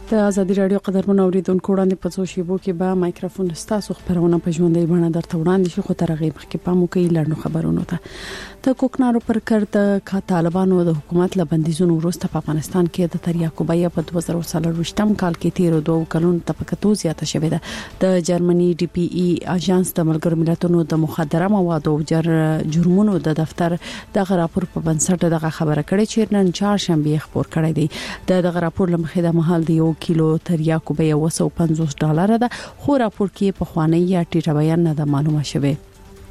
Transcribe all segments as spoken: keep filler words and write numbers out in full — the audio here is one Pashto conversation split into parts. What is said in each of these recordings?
د ازادي رادیو قدرمن اوریدونکو وړاندې په څو شیبو کې به مایکروفون ستاسو خبرونه په ژوندۍ بڼه درته وړاندې شي، خو تر هغه مخکې پام وکړئ لاندې خبرونه ته د کوکنارو پر کړ د طالبانو د حکومت له بندیزونو وروسته په افغانستان کې د تریاکو بیه په دوه زره څلرویشتم کال کې تیر دوه کلونو ته په کتو زیاته شوې ده. د جرمني ډي پی ای اژانس د ملګرو ملتونو د مخدره موادو جر جرمونو د دفتر دغه راپور په بنسټ دغه خبره کړې چې نن چهارشنبه خبر کړی دی. دغه راپور لمخې د محل د یو کیلو تریاکو بیه یو سوه او پنځوس ډالر ده، خو راپور کې په خوانی یا ټیټه بیان نه ده معلومه شوه.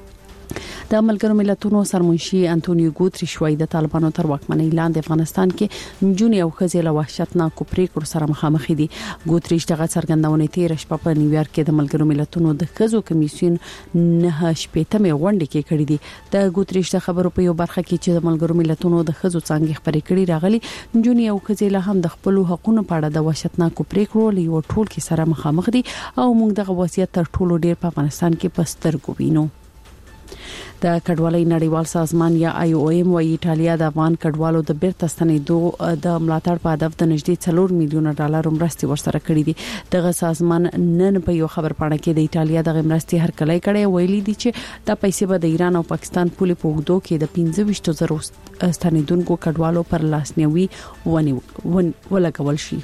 د ملګرو ملتونو سرمنشي انټونیو ګوتریش وايي د طالبانو تر واکمنۍ لاندې افغانستان کې جونی او خزې له وحشتناکو پریکړو سره مخامخ دي. ګوتریش دغه څرګندونه تیر شپه په نیویارک کې د ملګرو ملتونو د خزو کمیسیون نه شپېتمې غونډه کې کړې دي. د ګوتریش د خبرو په یو برخه کې چې د ملګرو ملتونو د خزو څنګه خبرې کړې راغلي، جونی او خزې له هم د خپل حقوقو په اړه د وحشتناکو پریکړو له یو ټول کې سره مخامخ دي او موږ دغه وضعیت تر ټولو ډیر په افغانستان کې پسترګو وینو. د کډوالۍ نړیوال سازمان یا آی او ایم وايي ایټالیا د افغان کډوالو د بیرته ستنېدو د ملاتړ په هدف د نږدې څلور میلیونه ډالر مرستې ورسره کړې دي. دغه سازمان نن په یو خبر پاڼه کې د ایټالیا د مرستې هرکلی کړي، ویلي دي چې د پیسې به د ایران او پاکستان پولې په وګړو کې د پنځه ویشت زره ستنېدونکو کډوالو پر لاسنیوي ونی ولګول شي.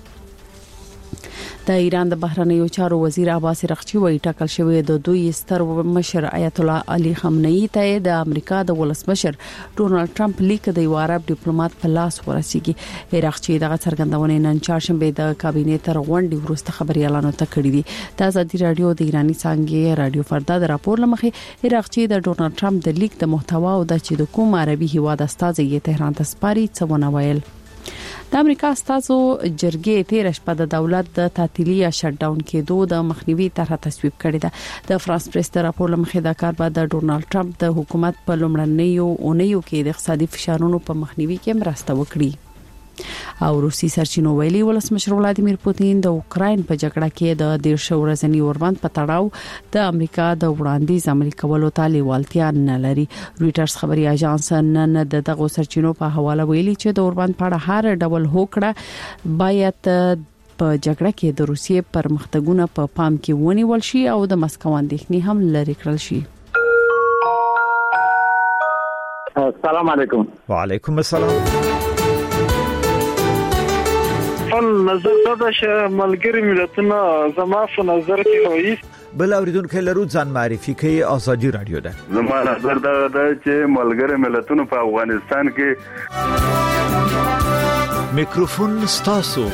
د ایران د بهرنیو چارو وزیر عباس رغچی وایي ټاکل شوی د دوی ستر مشر آیت الله علي خامنه‌ای ته د امریکا د ولسمشر ډونالد ټرمپ لیک د یو عرب ډیپلوماټ په لاس ورسیږي. رغچی دغه څرګندونه نن چهارشنبه د کابینې تر غونډې وروسته خبريالانو ته کړې دي. د ازادي رادیو د ایرانی څنګه رادیو فردا د راپور لمخې رغچی د ډونالد ټرمپ د لیک د محتوا او د چې د کوم عربي هیواد استازي تهران ته سپاري څونه ویل. د امریکا استازو جرګې تیر شپه د دولت د تعطیلي یا شټ ډاون کېدو د مخنیوي طرحه تصویب کړې ده. د فرانس پریس د راپور لمخې د کار بعد د ډونالد ټرمپ د حکومت په لومړنیو اونیو کې د اقتصادي فشارونو په مخنیوي کې مرسته وکړي. او روسي سرچینو ویلي ولسمشر ولادیمیر پوتین د اوکرين په جګړه کې د دیرش ورځنی اوربند په تړاو د امریکا د وړاندیز عملي کولو ته لیوالتیا نه لري. رويټرز خبري اژانس نن د دغه سرچینو په حواله ویلي چې د اوربند په اړه هر ډول هوکړه باید په جګړه کې د روسیې پرمختګونه په پا پام کې ونیول شي او د مسکو اندېښنې هم لري کړل شي. السلام علیکم. وعلیکم السلام. نظر دا چې ملګری ملتونه زما په نظر کې وایي بل اوریدونکو لرو ځان معرفي کوي. ازادي رادیو ده. زما نظر دا ده چې ملګری ملتونه په افغانستان کې میکروفون ستاسو.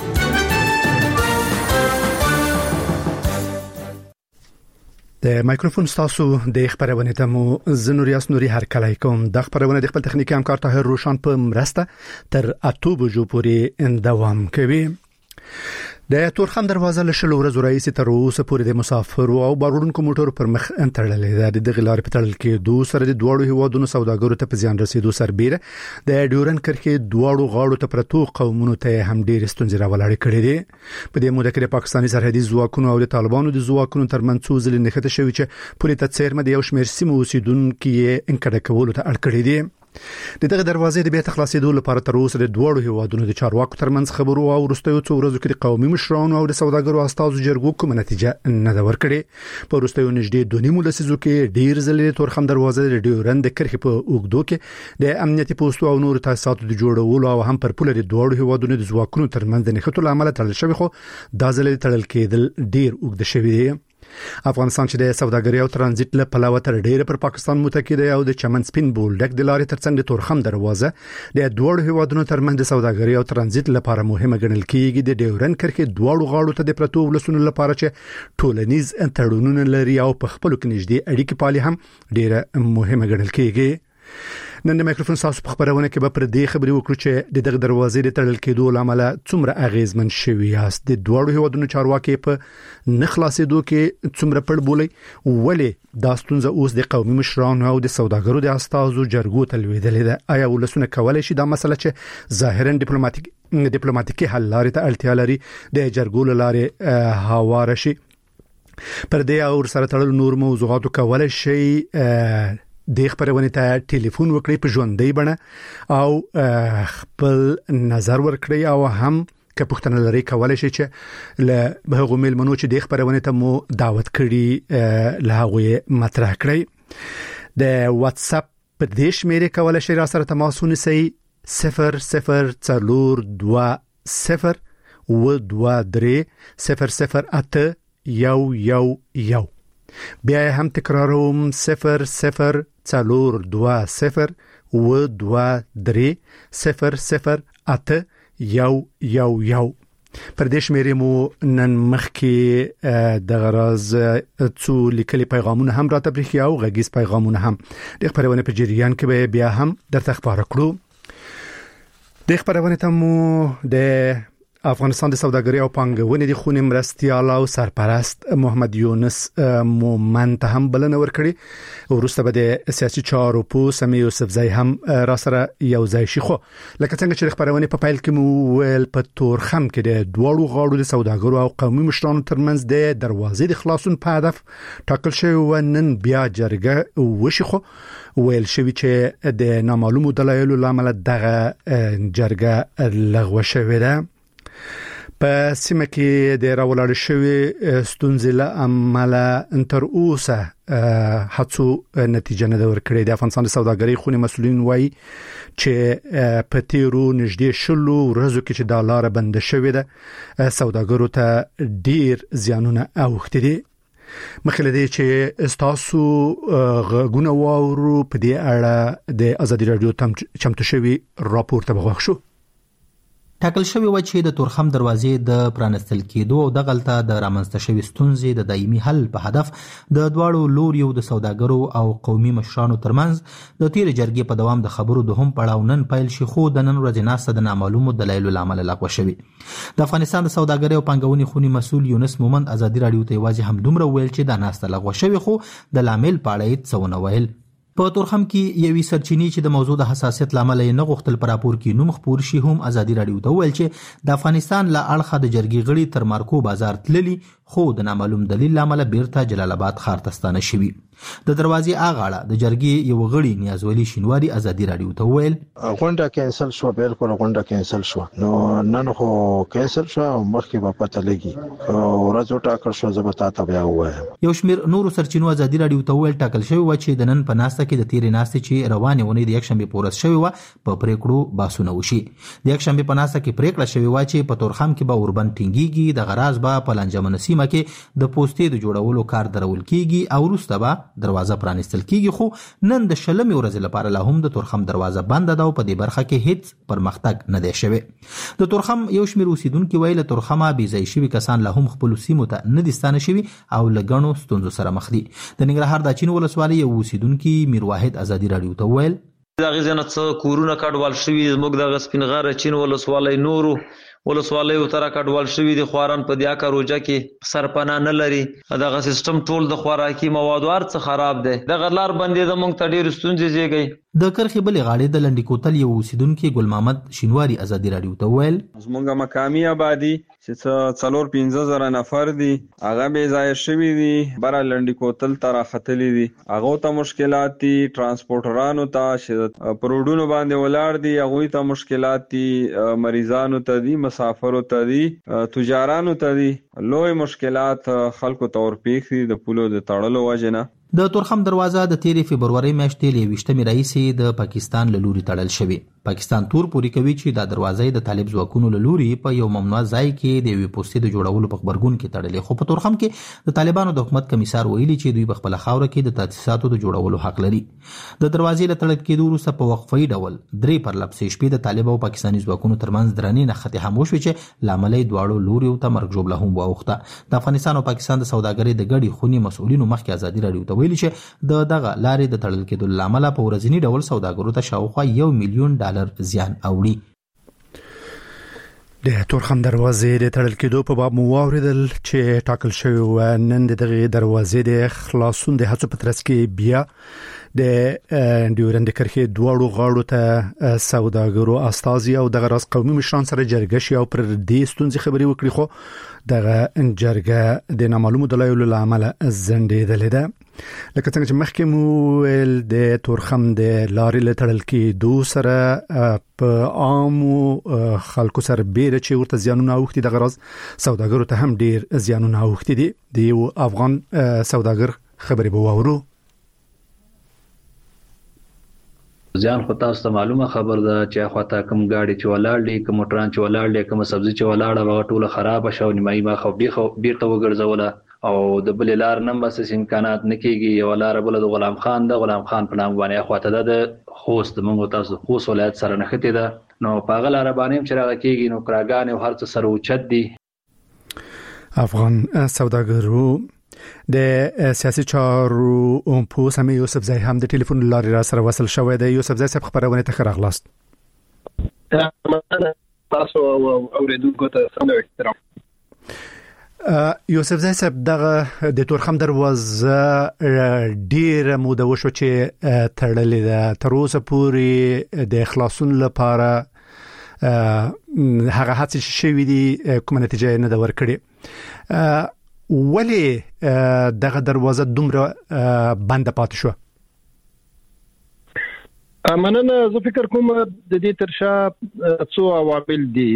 د مایکروفون ستاسو د خبرونه ته مو زنوریاس نوري هر کله کوم د خبرونه د خپل تخنیکی همکار طاهر روشن په مرسته تر اته بجو پورې دوام کوي. د تورخم دروازه له شلو ورځې رئیس تر اوسه پورې د مسافر او بارونکو موټر پر مخ انتړلې ده. د غلار په تړل کې دوه سره د دوړو هوادونو سوداګرو ته په ځان رسیدو سربېره د ډیورن کرښې دوړو غاړو ته پرتو قومونو ته هم ډېر ستونزې راولاړې کړې دي. په دې موده کې د پاکستاني سرحدي ځواکونو او د طالبانو د ځواکونو ترمنځ څو ځلې نښته شوې چې پولیس ته څیرمه د یو شمېر سیمو اوسیدونکو یې انکار کولو ته اړ کړې دي. د دغه دروازې د بیرته خلاصېدو لپاره تر اوسه د دوړو هوادونو د چارواکو ترمنځ خبرو او وروستیو څو ورځو کې د قومي مشرانو او د سوداګرو استازو جرګو کومه نتیجه نه ده ورکړې. په وروستیو نږدې دوه نیمو لسیزو کې ډیر ځلې تورخم دروازه د ډیورن د کرښې په اوږدو کې د امنیتي پوسټو او نور تاسیساتو د جوړولو او هم پر پوله د دوړو هوادونو د ځواکونو ترمنځ د نښتو لامل تړل شوی، خو دا ځلې تړل کېدل ډیر اوږد شوی دی. افغانستان چې د سوداګرۍ او ترانزیت له پلوه تر ډیره پر پاکستان متکی دی او د چمن سپین بولډک د لارې ترڅنګ د تورخم دروازه د دوړو هوادونو ترمنځ د سوداګرۍ او ترانزیت لپاره مهمه ګڼل کیږي. د ډیورن کرښې دوړو غاړو ته د پرتو ولسونو لپاره چې ټولنیز تړونونه لري او په خپل کې نږدې اړیکې پالي هم ډیره مهمه ګڼل کیږي. نن د مایکروفون تاسو په خبرونه کې به پر دې خبرې وکړو چې د دغه دروازې د تړل کېدو لامل څومره اغیزمن شوی یاست. د دوړو هوادونو چارواکي په نخلاصېدو کې څومره پړ بولي، ولې دا ستونزه اوس د قومي مشرانو او د سوداګرو د استازو جرګو ته لویدلې ده. آیا ولسونه کولای شي دا مسله چې ظاهرا ډیپلوماټیک ډیپلوماټیکي حل لارې ته اړتیا لري د جرګو لاره هواره شي؟ پر دې او سره تړل نور موضوعاتو کولای شي د خبرونه ته ټلیفون وکړئ په ژوندۍ بڼه او خپل نظر ورکړئ او هم که پښتنه لري کولای شي چې له هغه میلمنو چې د خبرونه ته مو دعوت کړي له هغه مطرح کړئ. د واتس اپ په دې شمیره کولای شي را سره تماس ونیسئ صفر صفر څلور دوه صفر و دوه درې صفر صفر اته یو یو یو. بیا هم تکراروم صفر صفر څلور دوه صفر و دوه درې صفر صفر اته یو یو یو. پر دې شمیرې مو نن مخکې د غراز څو لیکلي پیغامونه هم راته برېښي او غږیز پیغامونه هم د خبرونه په جریان کې به بیا هم درته خبره کړو. د خبرونه ته مو د افغانستان د سوداګرۍ او پانګونې د خونې مرستیال او سرپرست محمد یونس مومن ته هم بلنه ورکړي. وروسته به د سیاسي چارو په سمي یوسفزۍ هم را سره یو ځای شي. خو لکه څنګه چې خبرونه په پیل کې مو ویل په تورخم کې د دوړو غاړو د سوداګرو او قومي مشرانو ترمنځ د دروازې د خلاصون په هدف ټاکل شوی و نن بیا جرګه وشي. خو ویل شوی چې د نامعلومو دلایلو لامل دغه جرګه لغوه شوې ده. په سیمه کې د راولاړ شوی ستونزې له عمله تر اوسه هڅو نتیجه نه ورکړې. د افغانستان د سوداګرۍ خونې مسؤلین وایي چې په تیرو نږدې شلو ورځو کې چې د لار بند شوې ده سوداګرو ته ډیر زیانونه اوښتي دي. مخکې دې چې استاسو غونه وورو په دې اړه د ازادي رادیو تم چمتو شوی راپور ته بغوښ شو. ټاکل شوی و چې د تورخم دروازې د پرانستل کېدو او د غلطه د رامنځته شوی ستونزې د دایمي حل په هدف د دواړو لوریو د سوداګرو او قومي مشرانو ترمنځ د تیر جرګې په دوام د خبرو د هم پړاو نن پیل شي. خو د نن ورځې ناسته د نامعلومو دلایلو لامل لغوه شوی. د افغانستان د سوداګرۍ او پانګونې خونې مسؤل یونس مومن ازادي رادیو ته یوازې هم دومره ویل چې دا ناسته لغوه شوی خو د لامل په اړه هیڅ ونه ویل. په تورخم کې یوې سرچینې چې د موضوع د حساسیت لامل یې نه غوښتل پر راپور کې نوم خپور شي هم ازادي رادیو ته ویل چې د افغانستان له اړخه د جرګې غړي تر مارکو بازار تللي خو د نامعلوم دلیل لامل بیرته جلال آباد ښار ته ستانه شوي. د دروازې اغاړه د جرګې یو غړي نیازولي شینواری ازادي رادیو ته ویل غونډه کینسل شو. بالکل غونډه کینسل شو. نو نن خو کینسل شو مخکې په پته لګي ورځ ټاکل شو. زه به تاسو بیا وایم. یو شمیر نورو سرچینو ازادي رادیو ته ویل ټاکل شوی و چې د نن په ناسته کې د تیرې ناسته چې روانې ونې د یک شنبه پورس شوی و په پریکړو باسونه وشي. د یک شنبه په ناسته کې پریکړه شوی و چې په تورخم کې به اوربن ټینګيږي. د غراز به په لنجمن سیمه کې د پوسټې د جوړولو کار درول کیږي او وروسته به دروازه پرانستل کیږي. خو نن د شلمې ورځې لپاره لا هم د تورخم دروازه بند ده او په دې برخه کې هیڅ پرمختګ نه دی شوی. د تورخم یو شمیر اوسیدونکو ویل تورخمه بي ځای شوی کسان لا هم خپل سیمو ته نه دي ستانه شوی او لګڼو ستونزو سره مخ دي. د ننګرهار د چین ولسوالۍ یو اوسیدونکو میر واحد ازادي رادیو ته ویل دا غزنه څو کورونه کډوال شوی زموږ د غسپینغار چین ولسوالۍ نورو ولسوالۍ او تر کډوال شوی د خواران په دیا کاروجه کې سرپنا نه لري. دغه سیستم ټول د خوراکي موادو ارڅ خراب دی. د غلار باندې د مونږ ته ډیر ستونزې زیږي. د کرخې بلې غاړې د لنډی کوتل یو اوسیدونکو ګل محمد شینواری ازادي رادیو ته ویل زمونږه مقامی آبادی چې څلور پنځه زره نفر دي هغه به ځای شوی دي بر لنډی کوتل تر خطلې دي. هغه ته مشکلات دي. ترانسپورټرانو ته پروډونو باندې ولاړ دي. هغه ته مشکلات دي. مریضانو ته دي. مسافرو ته دي. تجارانو ته دي. لوی مشکلات خلکو تور پیښ دي د پولو د تړلو وجنه. د تورخم دروازه د تیرې فبرवरी میاشتې له ویشتمې راهیسې د پاکستان له لوري تړل شوی. پاکستان تور پوری کوي چې د دروازې د طالب ځواکونو له لوري په یو ممنوع ځای کې د وی پوسټې د جوړولو په خبرګون کې تړلې. خو په تورخم کې د طالبانو د حکومت کمیسار ویلي چې دوی په خپل خاور کې د تاسیساتو د جوړولو حق لري. د دروازې له تړل کېدو وروسته په وقفي ډول درې پر لپسې شپې د طالب او پاکستاني ځواکونو ترمنځ درنې نښتې هم وشوې چې لامل یې دواړو لوري ته مرګ جوړه هم واوښته. د افغانستان او پاکستان د سوداګرۍ د ګډي خونی مسؤلینو مخکې ازادي رادیو ته ویلي چې د دغه لارې د تړل کېدو لامل په ورځنی ډول سوداګرو ته شاوخوا یو میلیون ډالر زیان اوړي. د تورخم دروازې د تړل کېدو په باب مو واوریدل چې ټاکل شوی و نن د دغه دروازې د خلاصون د هڅو په ترڅ کې بیا د ډیورند کرښې دواړو غاړو ته سوداګرو استازي او د غراس قومي مشران سره جرګه شي او پر دې ستونزې خبري وکړي، خو دغه جرګه د نامعلومو دلایلو له امله ځنډېدلې ده. لکه څنګه چې مخکې مو ویل د تورخم د لارې له تړل کېدو سره په عامو خلکو سره بیره چې ورته زیانونه اوښتي، دغه راز سوداګرو ته هم ډیر زیانونه اوښتي دي. د یو افغان سوداګر خبرې به واورو. ځان خو تاسو ته معلومه خبر ده چې خواته کوم گاډي چې ولاړ دي، کوم موټران چې ولاړ دي، کوم سبزي چې ولاړه هغه ټوله خراب شو، نیمایي ما خو بیرته وګرځوله او د بل لار نن بس امکانات نکېږي. یو لار بل د غلام خان د غلام خان په نام باندې خواته د خوست موږ تاسو خوست ولایت سره نښتې ده، نو په غل عربانیم چې راغ کېږي نو کراګان او هر څه سره اوچت دي. افغان سوداګرو د سیاسي چارو په سمې یوسف زای هم د ټلیفون لارې را سره وصل شوی دی. یوسف زای صاحب خبرونه ته راغلاست. تاسو اوریدونکو ته سم احترام. یوسف زای صاحب دغه د تورخم دروازه ډیر موده وشو چې تړلې ده، تر اوسه پورې د خلاصون لپاره هغه هڅې شوې دي، کومه نتیجه نه ده ورکړې. ولې دغه دروازه دومره بنده پاتې شو؟ مننه. زه فکر کوم د دې ترشا څو عوامل دي.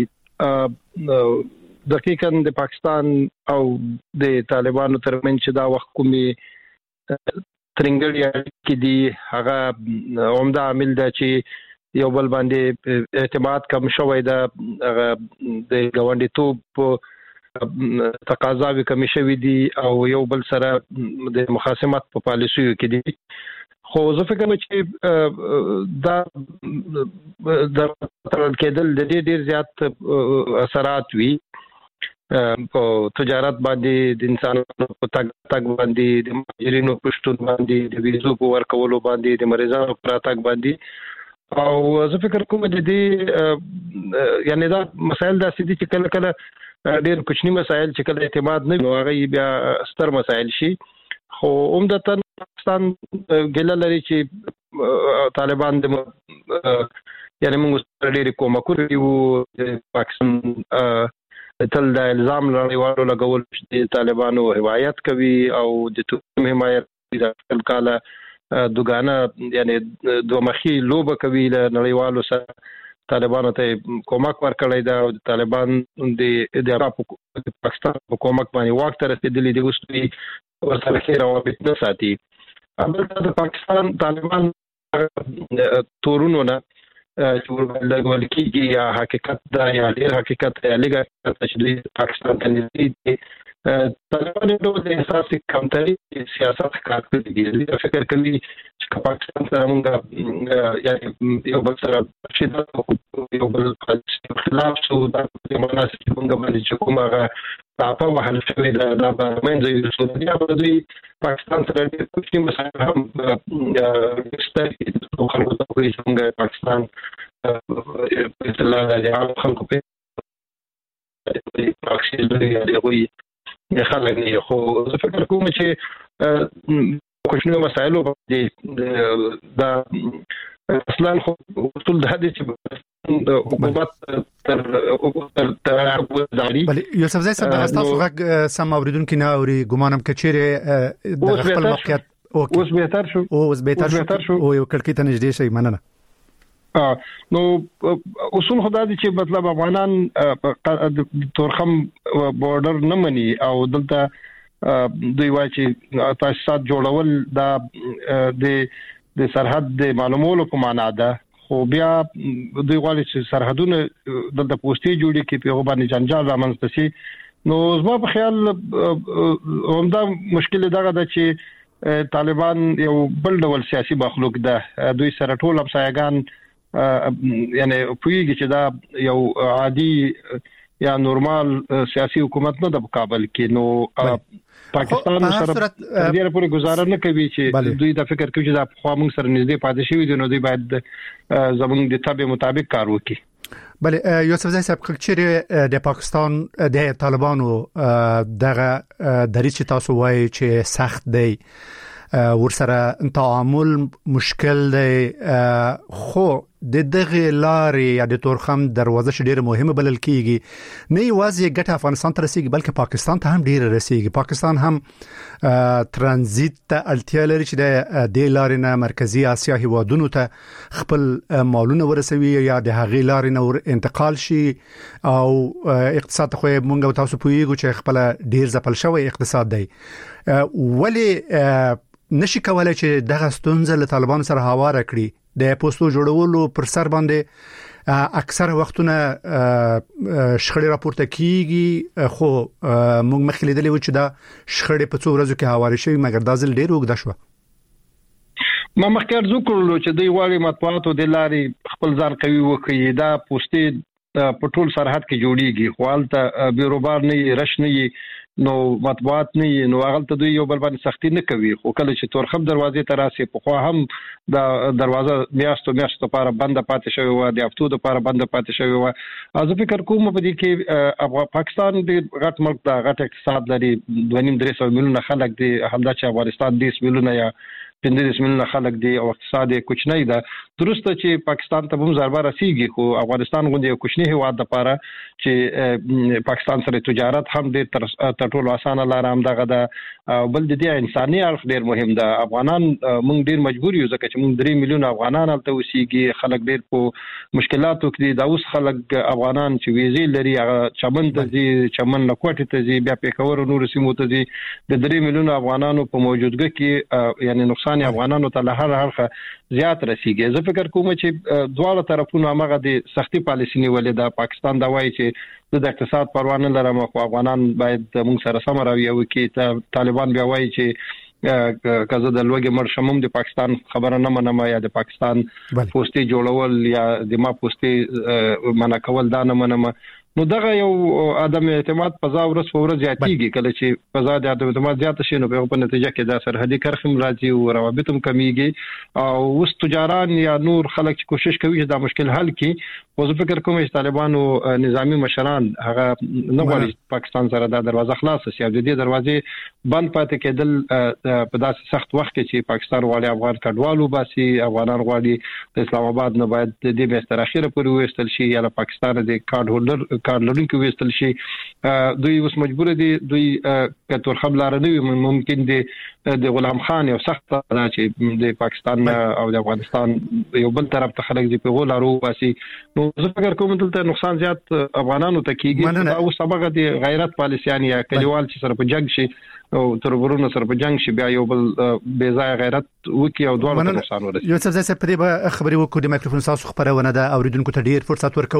دقیقاً د پاکستان او د طالبانو ترمنځ چې دا وخت کومي ترنګړی کې دي، هغه عمده عامل ده چې یو بل باندې اعتماد کم شوی ده، هغه د ګاونډیتوب تقاضاوي کم شوی دي او یو بل سره د مخاصمت په پالیسیو کې دي. خو زه فکر کوم چې دا د ترل کېدل د دې ډیر زیات اثرات وي په تجارت باندې، د انسانانو په تګ تګ باندې، د مهاجرینو په شتون باندې، د ویزو په ورکولو باندې، د مریضانو په تګ باندې. او زه فکر کوم چې د یعنی دا مسایل داسې دي چې کله کله ډېر کوچني مسایل چې کله اعتماد نه وي هغه بیا ستر مسایل شي. خو عمدتاً پاکستان ګله لري چې طالبان د یعنی موږ ډېر کومکونه یو پاکستان تل د الزام لړیوالو لګول چې طالبانو حمایت کوي او د توکم حمایت د خپل کاله دوګانه یعنی دوه مخي لوبه کوي له نړیوالو سره. طالبانو ته کومک ورکړی دا او طالبان د د پاکستان په کومک باندې واک ته رسیدلي دي، اوس دوی ورسره ښه روابط نه ساتي. البته د پاکستان طالبان تورونو نه چې ورغول کېږي یا حقیقت دا یا ډېر حقیقت یا لږه چې دوی پاکستان ته نږدې دي. طالبان ډول د احساسي کمتري سیاست کار کوي دي. زه فکر کوم چې پاکستان سره موږ یعنی یو بل سره شدت یو بل خلاف شو د مناسب موږ باندې چې کومه تاپه وهل شوی دا د منځ یو څه دی. په دوی پاکستان سره د کومې مسایل هم ستاسو د خلکو ته کوي څنګه پاکستان په اصطلاح د عام خلکو په پراکسي لري دی خلک نه. خو زه فکر کوم چې کوچنی مسایلو باندې دا اصلا خو اصول د هدي چې د حکومت تر تر وزاري بل یوسف زای صاحب تاسو غږ سم اوریدونکو نه اوري ګمانم کچېره د خپل موقعیت اوس بهتر شو اوس بهتر شو او یو کړکۍ ته نږدې شي. مننه. نو اصول خدا دي چې مطلب افغانان تورخم بورډر نه مني او دلته دوی وايي چې تاسیسات جوړول دا د د سرحد د معلومولو په معنا ده. خو بیا دوی غواړي چې سرحدونه دلته پوسټي جوړي کې په باندې جنجال رامنځته شي. نو زما په خیال همدا مشکل دغه ده چې طالبان یو بل ډول سیاسي مخلوق ده. دوی سره ټول همسایگان یعنی پویږي چې دا یو عادي یا نورمال سیاسي حکومت نه د کابل کې. نو پاکستان سره ډیره پورې گزاره نه کوي چې دوی د فکر کوي چې دا خو موږ سره نږدې پاتې شوی دي، نو دوی باید زموږ د تابع مطابق کار وکړي. بله یوسف زای صاحب چې د پاکستان د طالبانو دغه دریځ چې تاسو وایي چې سخت دی، ورسره تعامل مشکل دی خو د دغه لارې یا د تورخم دروازه چې ډیره مهمه بلل کیږي نه یوازې ګټه افغانستان ته رسیږي بلکې پاکستان ته هم ډیره رسیږي. پاکستان هم ترانزیت ته اړتیا لري چې د دې لارې نه مرکزی اسیا هیوادونو ته خپل مالونه ورسوي یا د هغې لارې نه انتقال شي او اقتصاد خو مونږ تاسو پوهیږو چې خپل ډیر ځپل شوی اقتصاد دی. ولی نشي کولای چې دغه ستونزه له طالبانو سره هواره کړي؟ د پوسټو جوړولو پر سر باندې اکثر وختونه شخړې راپورته کیږي خو موږ مخکې لیدلې و چې دا شخړې په څو ورځو کې هوارې شوې مګر دا ځل ډېر اوږده شوه. ما مخکې ارزو کړلو چې دوی غواړي مطبوعاتو د لارې خپل ځان قوي وکړي. دا پوسټې په ټول سرحد کې جوړیږي خو هلته بیروبار نه رش نه نو مطبوعات نه نو هغه ته دوی یو بل باندې سختي نه کوي. خو کله چې تورخم دروازې ته راسي په خو هم دا دروازه میاشتو میاشتو لپاره بنده پاتې شوی و د هفتو لپاره بنده پاتې شوی و. زه فکر کوم په دې کې پاکستان د غټ ملک دا غټ اقتصاد لري دوه نیم درې سوه میلیونه خلک دي همدا چې افغانستان دیس میلیونه یا پنځه میلیونه خلک دي او اقتصاد یې کوچنی ده. درسته چې پاکستان ته هم ضربه رسیږي خو افغانستان غوندي یو کوچنی هیواد لپاره چې پاکستان سره تجارت هم ډېر تر ټولو اسانه لار هم دغه ده. بل د دې انساني اړخ ډېر مهم ده. افغانان موږ ډېر مجبور یو ځکه چې موږ درې میلیونه افغانان هلته اوسېږي خلک ډېر په مشکلاتو کې دي. دا اوس خلک افغانان چې ویزې لري هغه چمن ته ځي چمن نه کوټې ته ځي بیا پېښور او نورو سیمو ته ځي. د درې میلیونه افغانانو په موجودګۍ کې یعنی نقصان افغانانو ته له هر اړخه زیات رسیږي. زه فکر کوم چې دواړه طرفونو هغه د سختي پالیسي نیولې ده. پاکستان دا وایي چې د اقتصاد پروا نه لرم خو افغانان باید موږ سره سم راوي او کې طالبان بیا وایي چې کزه د لوګي مر شمم د پاکستان خبره نه منم یا د پاکستان پوسټي جوړول یا د ما پوسټي منع کول دا نه منم. نو دغه یو عدم اعتماد په ځا ورځ په ورځ زیاتېږي. کله چې په ځا د عدم اعتماد زیات شي نو په نتیجه کې د سرحدي کرخم راځي او روابط هم کمیږي او اوس تجاران یا نور خلک چې کوشش کوي چې دا مشکل حل کړي. خو زه فکر کوم چې طالبانو نظامی مشران هغه نه غواړي پاکستان سره دا دروازه خلاص شي او د دې دروازې بند پاتې کېدل په داسې سخت وخت کې چې پاکستان غواړي افغان کډوالو باسي افغانان غواړي د اسلام آباد نه باید د دې به تر اخره پورې وستل شي یا پاکستان د کارت هولډر کار لرونکو وستل شي. دوی اوس مجبور دي دوی کتور خبر لاره نه ممکن دي د غلام خان یو سخت دا چې د پاکستان او د افغانستان یو بل طرف ته خلک دي په غولارو باسي. نو زه فکر کوم دلته نقصان زیات افغانانو ته کیږي او سبب د غیرت پالیسیان یا کلیوال چې سره په جنگ شي او ترورونو سره په جنگ شي بیا یو بل بے ځای غیرت وکي او دوه نقصان ورسي. یو څه ځکه په دې خبرې وکړو د مایکروفون تاسو خبرونه ده اوریدونکو ته ډیر فرصت ورکو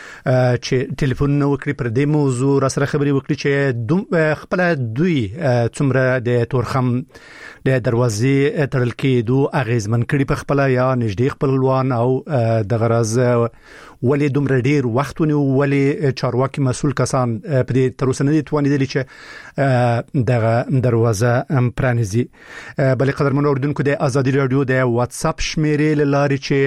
چې ټلیفون نو وکړي پر دې موضوع را سره خبرې وکړي چې خپل دوی څومره د تورخم د دروازې تړل کېدو اغیزمن کړي په خپل یا نږدې خپلوان او د غرض ولې دومره ډیر وخت ونیو ولې چارواکي مسول کسان په دې تر اوسه نه دي توانیدلي چې دغه دروازه پرانیزي. بلې قدرمن اوریدونکو د ازادي رادیو د واتس اپ شمیرې لاري چې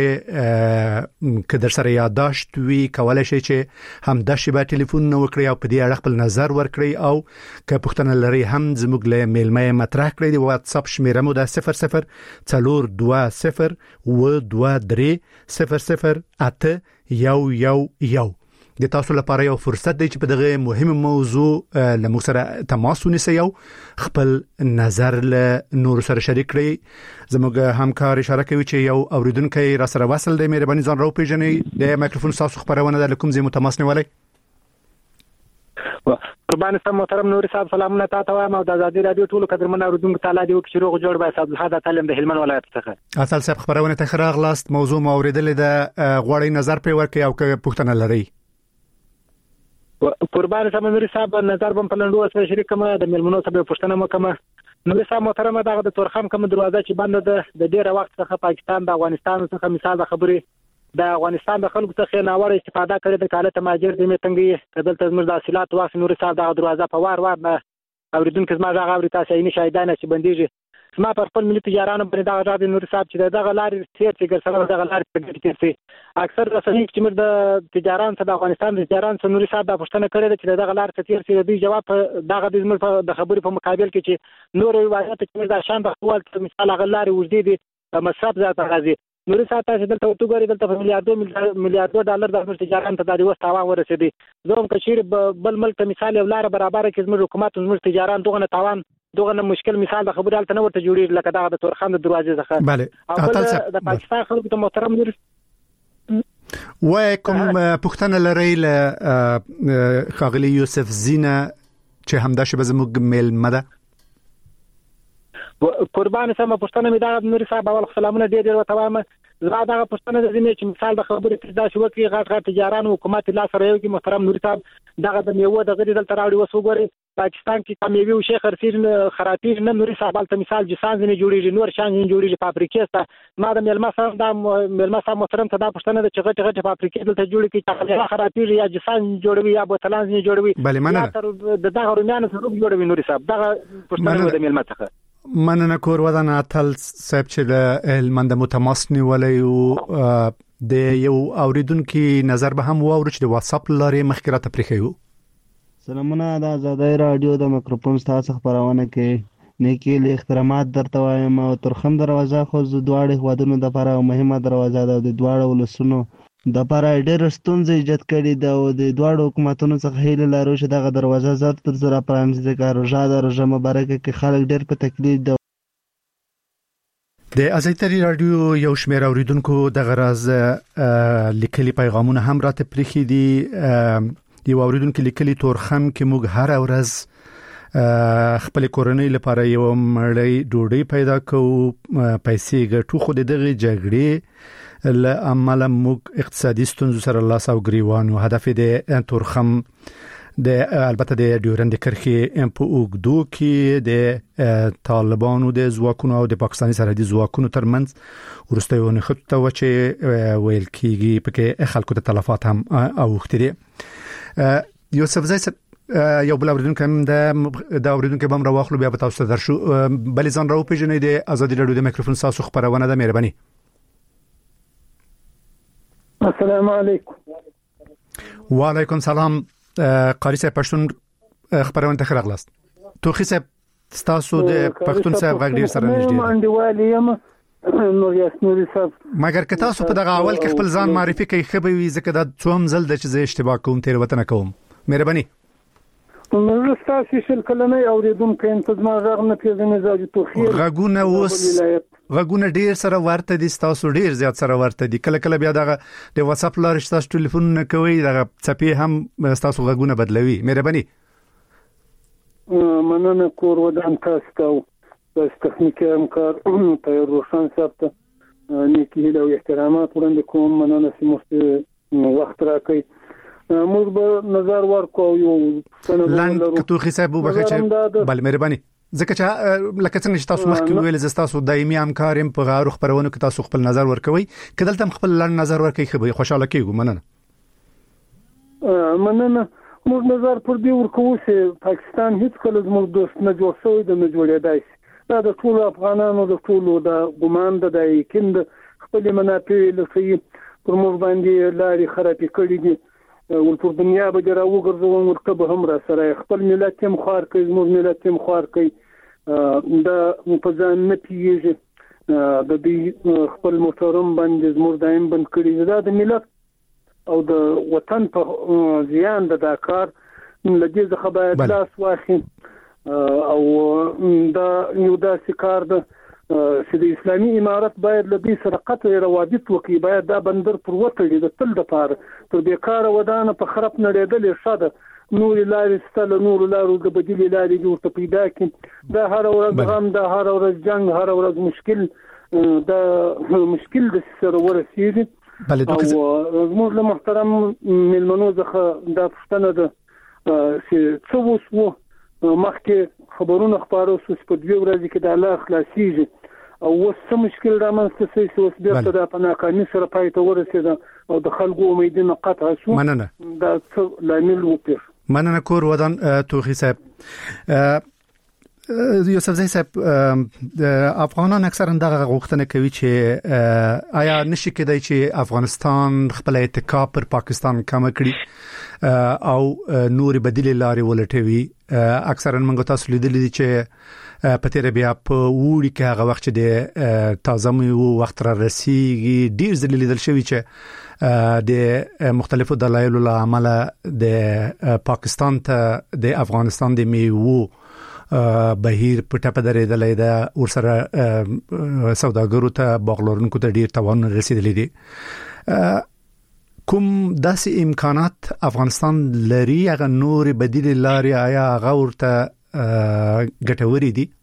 کدر سره یاداشت وی کولای شي چې هم د شبا ټلیفون نو وکړي او په دې اړه خپل نظر ورکړي او که پوښتنه لري هم زموږ له میلمه مطرح کړئ. د واتس اپ شمیره مو د صفر صفر څلور دوه صفر و دوه درې صفر صفر اته یو یو یو. د تاسو لپاره یو فرصت دی چې په دغه مهمه موضوع لموږ سره تماس ونیسئ او خپل نظر له نور سره شریک کړئ. زموږ همکار اشاره کوي چې یو اوریدونکو را سره وصل دی. مهرباني ځان راو پیژنئ. د مایکروفون تاسو خبرونه د کوم ځای متماس نیولای؟ قربان سم محترم نوري صاحب سلامونه تاسو ته او د ازادي رادیو ټولو قدرمن اوریدونکو تعالی دی چې روغ جوړ بای صاحب الحاد تعلیم د هلمند ولایت څخه اصل صاحب خبرونه ته خراغلاست موضوع موریدل د غوړی نظر په ورکې او که پوښتنه لري. قربان سم نوري صاحب نظر بم پلنډو سره شریک کوم د ملمنو سره پوښتنه مکمه. نوري صاحب محترم دغه د تورخم کوم دروازه چې بند ده د ډیره وخت څخه پاکستان د افغانستان څخه مثال د خبري د افغانستان د خلکو څخه ناوړه استفاده کړې د کاله تماجر د میتنګي دلته زموږ د حاصلات واخ نوري صاحب د دروازه په وار وار نه اوریدونکو زما غاغ اوري تاسو یې نشایدانه چې بنديږي ما پر خپل ملي تجارانو باندې دا راځي نور صاحب چې دا لارې تیر چې ګرځول دا لارې په دې کې سي اکثر رسنۍ چې موږ د تجاران څخه د افغانستان د تجاران څخه نور صاحب دا پوښتنه کړې ده چې دا لارې تیر سي د جواب دا غوډي موږ د خبرې په مقابل کې چې نور روایت چې دا شان د خپل مثال غلارې وجدي دي مصرف ذات راځي نور صاحب تاسو دلته وګورئ دلته په میلیارډو میلیارډو ډالر د تجاران ته د وسه تاوان ورسېدي زه هم کشیر بل ملک مثال یو لار برابر کې زموږ حکومت زموږ تجاران دغه تاوان دغه مشکل مثال د خبرې الته نه ورته جوړیږي لکه دا د تورخان د دروازې څخه بله د پاکستان خلکو ته محترم نور وای کوم پښتنه لري له خاغلی یوسف زینه چې همدا شبه زموږ میل مده قربان سم پښتنه می دا نور صاحب اول سلامونه ډیر ډیر وتاوامه زړه دا پښتنه د دې چې مثال د خبرې کې دا شو کې غاټ غاټ تجاران حکومت لا سره یو کې محترم نور صاحب دغه د میوه د غړي دلته راوړي وسو ګوري پاکستان کې کامیابی او شیخ خرسیر خرابیر نه نور صاحب البته مثال جسان نه جوړیږي نور شان نه جوړیږي فابریکې ته ما د ملما صاحب د ملما صاحب محترم ته دا پښتنه د چغټ غټ فابریکې دلته جوړي کې چې خرابیر یا جسان جوړوي یا بوتلان نه جوړوي بله مننه د دغه رومیانو سره جوړوي نور صاحب دغه پښتنه د ملما څخه مننه کور ودان اتل صاحب چې هلمند متماس نیولې او د یو اوریدونکو نظر به هم واورو چې د واتس اپ لارې مخکره ته پریخیو سلامونه د آزادۍ رادیو د میکروفون تاسو خبرونه کې نیکی له احترامات درته وایم او ترخم دروازه خو د دواړو هوادونو د لپاره مهمه دروازه ده د دواړو ولسونو د لپاره ډېر ستونزې ایجاد کړي ده او د دواړو حکومتونو څخه هیله لرو چې دغه دروازه زر تر زر پرانیزي ځکه روژه د روژه مبارکه کې خلک ډېر په تکلیف ده د ازایتری رادیو یو شمېر اوریدونکو د غرض لیکلي پیغامونه هم راته پریخي دي یو اوریدونکو لیکلي تورخم کې موږ هر ورځ خپل کورنۍ لپاره یو مړی ډوډۍ پیدا کوو پیسې ګټو خو دغه جګړې لعمل موږ اقتصادي ستونزو سره لاس او ګریوان او هدف د تورخم د البته د ډیورند کرخي په اوګدو کې د طالبانو د ځواکونو او د پاکستاني سرحدي ځواکونو ترمنځ ورستیونه خطه و چې ویل کېږي پکې خلکو د تلفات هم اوختري یوسف زای یو بل اوریدونکو هم د د اوریدونکو بم راوخلو بیا به تاسو درشو بل ځان راو پیژنې د ازادي رادیو د میکروفون تاسو خبرونه د مهرباني السلام علیکم وعلیکم سلام قاری صاحب پښتون خبرونه ته خلاص توخی صاحب تاسو د پښتون صاحب غږ ډیر سره نږدې منډوالي یم نور یاسنوري صاحب مګر که تاسو په دغه اول کې خپل ځان معرفي کوي خبري وي ځکه دا څوم زل د چې اشتباه کوم تیر وطن کوم مهرباني نو تاسو شل کلمه اوریدونکو انتظام غږ نه پیژنې زاجي توخی غږونه اوس غږونه ډیر سره ورته دي تاسو ډیر زیات سره ورته دي کله کله بیا دغه د واتس اپ لارې تاسو ټلیفون نه کوي دغه چپی هم تاسو غږونه بدلوي مهرباني مننه کور ودان تاسو ته بس تخنیکی همکار طاهر روشن صاحب ته نیکی هیله او احترامات وړاندې کوم مننه چې مو وخت راکړئ موږ به نظر ورکو یو لاند کتو حساب وبخښه بل مهرباني ځکه چې لکه څنګه چې تاسو مخکې ویل زه تاسو دایمي همکارم په غاړو خبرونه کې تاسو خپل نظر ورکوي کله تم خپل لاند نظر ورکوي خو به خوشاله کیږو مننه مننه موږ نظر پر دې ورکو چې پاکستان هیڅ کله زموږ دوست نه جوړ شوی د نه جوړېدای دا د ټول افغانانو د ټول د ګمان د یقین د خپل منافع لسی پر موږ باندې لاري خرابې کړې دي ول په دنیا به درا وګرځوم ورته به هم را سره خپل ملت هم خار کوي زموږ ملت هم خار کوي دا په ځان نه پیږي د دې خپل محترم باندې زموږ دایم بند کړی دا د ملت او د وطن په زیان د داکار لږه ځخه باید لاس واخی او دا یو داسې کار ده چې د اسلامي امارت باید لدی سره قطع روابط وکړي باید دا بندر پر وټړي د تل د پاره تر بیکاره ودانه په خراب نړیدلې شاده نور لارې ستله نور لارو د بدیل لارې جوړ ته پیدا کړي دا هر ورځ غم دا هر ورځ جنگ هر ورځ مشکل دا مشکل د سره ورسېږي او زموږ له محترم ملمنو څخه دا پښتنه ده چې څه وسو مخکې خبرونه خبرو سوس په دوی ورځې کې د الله خلاصيږي او وسه مشکل رامنځته شي چې اوس بیا د پناکاني سره پای ته ورسېده او د خلکو امیدونه قطع شو مننه دا څه لامل وکړ مننه کور ودان توخی صاحب یوسف زئی صاحب افغانان اکثرا دغه غوښتنه کوي چې آیا نشي کېدای چې افغانستان خپل اتکا پر پاکستان کم کړي او نور بدیل لارې ولټوي. اکثرا موږ تاسو لیدلې دي چې په تیر بیا په وړي کې هغه وخت د تازه مو وخت را رسیږي ډیر ځله لیدل شوی چې د مختلفو دلایلو له امله د پاکستان ته د افغانستان د میوو بهیر په ټاپه درېدلې ده ورسره سوداګرو ته باغلورونکو ته ډیر توان رسیدلی دي. کوم داسې امکانات افغانستان لري هغه نور بدیل لارې آیا هغه ورته ګټوري دي؟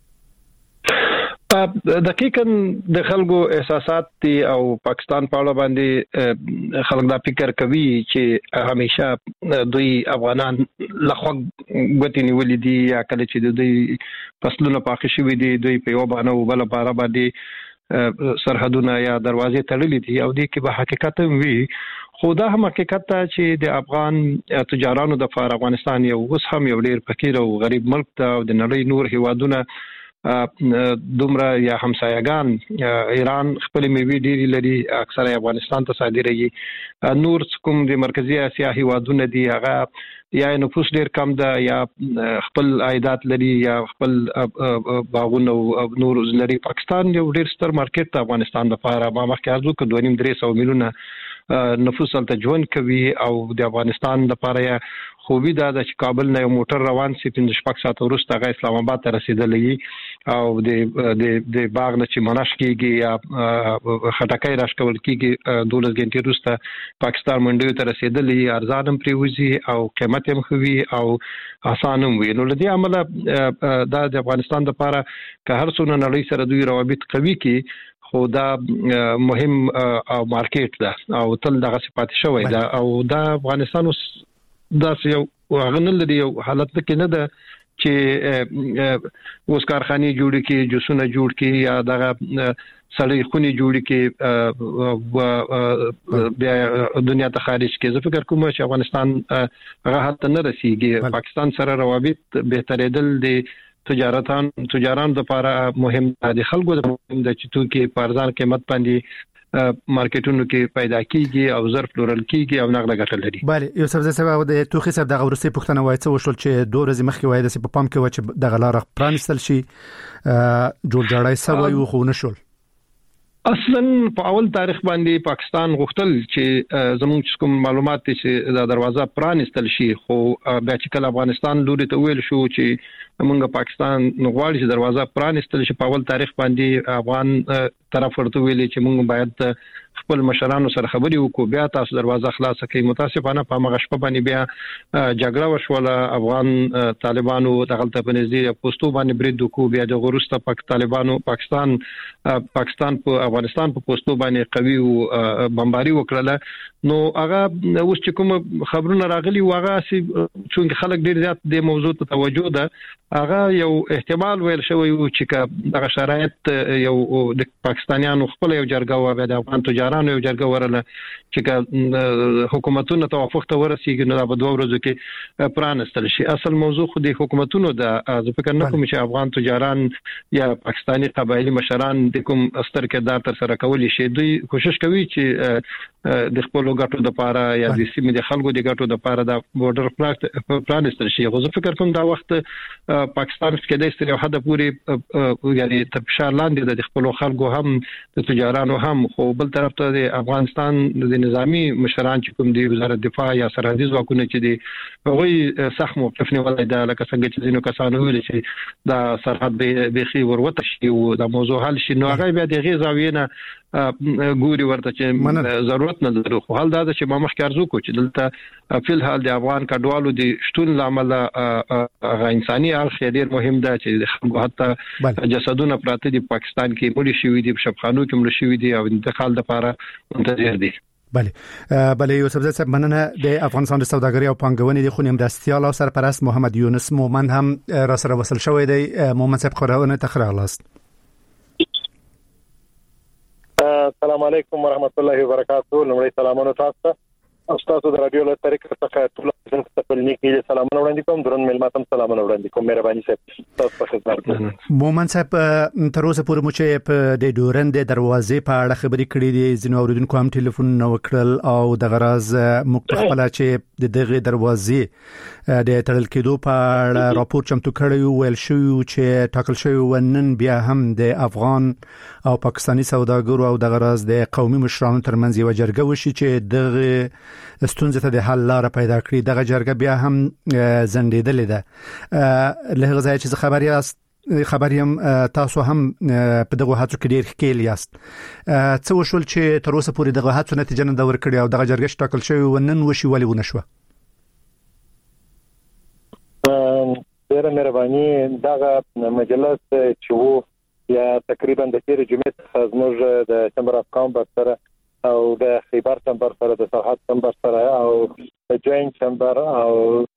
دقیقاً د خلکو احساسات دي او پاکستان په اړه باندې خلک دا فکر کوي چې همیشه دوی افغانان لخوا غوتی نیولې دي یا کله چې دوی فصلونه پاخه شوي دي دوی په یو باندې بل بار باندې سرحدونه یا دروازې تړلې دي او دې کې به حقیقت وي خو دا هم حقیقت ته چې د افغان تجارانو د فار افغانستان یو اوس هم یو ډیر فقیر او غریب ملک ته او د نړۍ نور هیوادونه دومره یا همسایگان ایران خپل میوه ډیری لري اکثره افغانستان ته صادرېږي. نور کوم د مرکزی اسیا هیوادونه دي هغه یا نفوس ډیر کم ده یا خپل عایدات لري یا خپل باغونه او نور لري. پاکستان یو ډیر ستر مارکیټ ته افغانستان لپاره ما مخکې ارزو ک دوه نیم درې سو میلیونه نفوس تل ژوند کوي او د افغانستان لپاره خوبي دا چې کابل نه یو موټر روان سي پنځه شپږ ساعت وروسته غا اسلام آباد ته رسیدلې او د د د باغ نه چې مناش کیږي یا خټکای راشکول کیږي دولس غنټې وروسته پاکستان منډیو ته رسیدلې ارزانم پریوزي او قیمت هم خوي او اسانم وي. نو لدی عمله دا د افغانستان لپاره که هر څونه نړۍ سره دوی روابط قوي کی خو دا مهم او مارکیټ ده او تل دغه صفات شوی ده او دا افغانستان اوس دا یو غنل لري یو حالت کې نه ده چې اوس کارخانه جوړ کی جوسونه جوړ کی یا دغه سړی خونی جوړ کی بیا دنیا ته خارج کی. زه فکر کوم چې افغانستان هغه حتی نه رسیږي. پاکستان سره روابط بهترېدل دي تجارتان تجاران د لپاره مهم دي. خلکو د مهم د چې تو کې پارزان قیمت باندې مارکیټونو کې پیدا کیږي او ظرف پلورل کیږي او نغله ګټل لري. بله یوسف زئی صاحب د توخي صاحب دغه ورسې پښتنه وایي څه وشول چې دوه ورځې مخکې وایي د په پام کې و چې دغه لار پرانستل شي جوړ جوړای سوي خو نه شول. اصلا په اول تاریخ باندې پاکستان غوښتل چې زموږ کوم معلومات چې د دروازه پرانستل شي خو بیا چې کله افغانستان لوري ته ویل شو چې موږ پاکستان غواړي چې دروازه پرانستل شي په اول تاریخ باندې افغان طرف ورته ویلي چې موږ باید خپل مشرانو سره خبري وکړو بیا تاسو دروازه خلاص کړئ. متاسفانه په هغه شپه باندې بیا جګړه وشوله افغان طالبانو دغلته په نږدې پوسټو باندې برید وکړو بیا د غروسته پاک طالبانو پاکستان پاکستان په افغانستان په پوسټو باندې قوي او بمباري وکړه. نو هغه اوس چې کوم خبرونه راغلي واغه چې خلک ډیر زیات د موضوع ته توجه ده هغه یو احتمال ویل شوی چې دغه شرایط یو د پاکستانیانو خپل یو جرګه و د افغان تجارانو یو جرګه ورله چې حکومتونو توافق ته ورسیږي نو په دوه ورځو کې پرانستل شي. اصل موضوع خو د حکومتونو د زه فکر نه کوم چې افغان تجاران یا پاکستانی قبایلی مشران د کوم استر کردار تر سره کولی شي. دوی کوشش کوي چې د خپل ګټو د لپاره یا د سیمې د خلکو د ګټو د لپاره د بورډر پرانستل شي. خو زه فکر کوم دا وخت پاکستان کې د استریو حد پورې یعنی تفشار لاندې د خپل خلکو هم د تجارانو هم خو بل طرف ته د افغانستان د نظامی مشران چې کوم دی وزارت دفاع یا سرحدي ځواکونه چې دی هغوی سخت موقف نیولای دا لکه څنګه چې ځینو کسانو ویل چې دا سرحد به بخي وروته شي او دا موضوع حل شي نو هغه بیا د غیزاوی نه ګوري ورته چې ضرورت نه لري. خو حال دا چې ما مخکې ارزو کو چې دلته په الحال د افغان کډوالو د شتون لامل هغه انساني اړخ ډیر مهم ده چې خلکو حتی جسدونه پراته دي پاکستان کې مړي شوی دي شپخانو کې مړي شوی دي او انتقال لپاره منتظر دي. بله بله یوسف زئی صاحب مننه. د افغانستان د سوداګرۍ او پانګونې د خونې مرستیال او سرپرست محمد یونس مومند هم را سره وصل شوی دی. محمد صاحب خبرونه تخرالاست. السلام علیکم ورحمت الله وبرکاتہ. لمړی سلامونه تاسو ته. تاسو د رادیو له طریقې څخه ټول خپل نیکی سلامونه وړاندې کوم درن ملماتم سلامونه وړاندې کوم مهرباني صاحب تاسو په خدمت کې مومن صاحب تر اوسه پورې مو چې په د ډورند دروازې په اړه خبرې کړې دي ځینو اوریدونکو هم ټلیفون نو وکړل او د غراز مختلفه چې د دغه دروازې د تړل کېدو په اړه راپور چمتو کړی ویل شو چې ټاکل شوی ونن بیا هم د افغان او پاکستانی سوداګرو او د غراز د قومي مشرانو ترمنځ یو جرګه وشي چې دغه ستونزې ته د حل لار پیدا کړي. دغه جرګه بیا هم زندیدلې ده. له غزا چې خبري است خبریم تاسو هم په دغه هڅو کې ډیر ښکیل یاست. څه وشول چې تر اوسه پورې دغه هڅو نتیجه نه دور کړی او دغه جرګه شټاکل شوی ونن وشي ولې ونه شو؟ ډیره مهرباني. دغه مجلس چې وو یا تقریبا د تیر جمعې څخه زموږ د چمبر اف کامرس سره او د خیبر چمبر سره د سرحد چمبر سره او د جوینټ چمبر او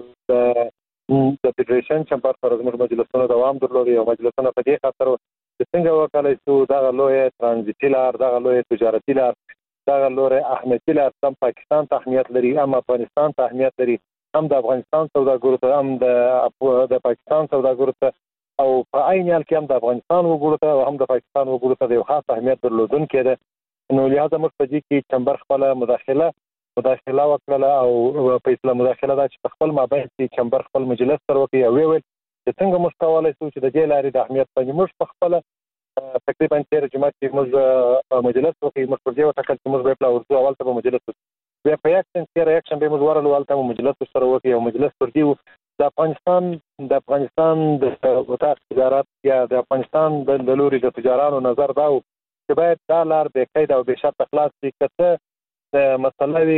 د د فدریشن چمبر سره زموږ مجلسونه دوام درلودي او مجلسونه په دې خاطر چې څنګه وکړای شو دغه لوی ترانزیتي لار دغه لوی تجارتي لار دغه لوی اهمیتي لار هم پاکستان ته اهمیت لري هم افغانستان ته اهمیت لري هم د افغانستان سوداګرو ته هم د د پاکستان سوداګرو ته او په عین حال کې هم د افغانستان وګړو ته او هم د پاکستان وګړو ته یو خاص اهمیت درلودونکی ده. نو لهدا موږ په دې کې چمبر خپل مداخله مداخله وکړه او په اسلام مداخله دا چې خپل مابین کې چمبر خپل مجلس سره وکړي او ویل چې څنګه موږ کولای شو چې د دې لارې د اهمیت باندې موږ په خپل تقریبا تیر جمعه کې موږ مجلس وکړي موږ پر دې وټاکل چې موږ په اورځو اول ته مجلس بیا په یکشن کې ریاکشن به موږ ورلو اول ته مجلس سره وکړي او مجلس پر دې د افغانستان د افغانستان د وزارت تجارت یا د افغانستان د لوري د تجارانو نظر دا چې باید دا لار به قید او به شرط خلاص شي. کته د مسله وی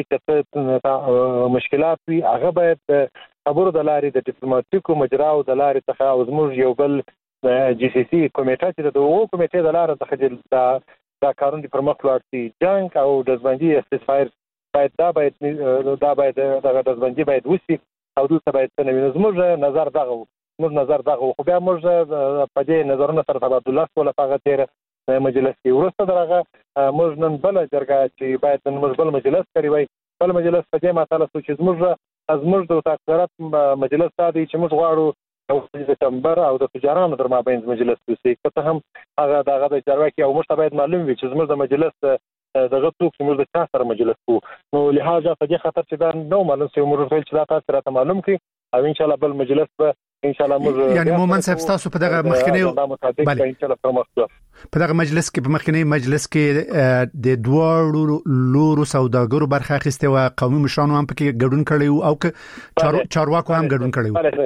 کته مشکلات وی هغه باید خبرو د لارې د ډیپلوماټیکو مجراو د لارې څخه او زموږ یو بل جی سی سی کمیټه چې د وو کمیټې د لارې څخه د دا کارونه پر مخ لاړ شي جنگ او د ځوانجی استفایر باید دا باید دا باید دغه د ځوانجی باید وسی او دوی ته باید څنګه زموږ نظر دغه موږ نظر دغه خو بیا موږ په دې نظرونه سره تبادله کوله په غیر مجلس کې ورسته درغه موږ نن بل جرګه چې باید نن موږ بل مجلس کوي وای بل مجلس په دې ماته چې موږ از موږ د تاکرات مجلس سادي چې موږ غواړو او د چمبر او د تجارانو در مابین مجلس وسی کته هم هغه دغه د جرګه کې او موږ باید معلوم وي چې موږ د مجلس دغه څوک چې موږ د چا سره مجلس کوو نو لهدا په دې خاطر چې دا نو معلوم چې موږ ټول چې دا تاسو راته معلوم کړئ او ان شاء الله بل مجلس به ان شاء الله موږ یعنی مومن صاحب تاسو په دغه مخکنی بله ان شاء الله پرمختګ په دغه مجلس کې په مخکنی مجلس کې د دوه لورو سوداګرو برخه اخیسته او قومي مشرانو هم پکې ګډون کړي او ک چارواکو هم ګډون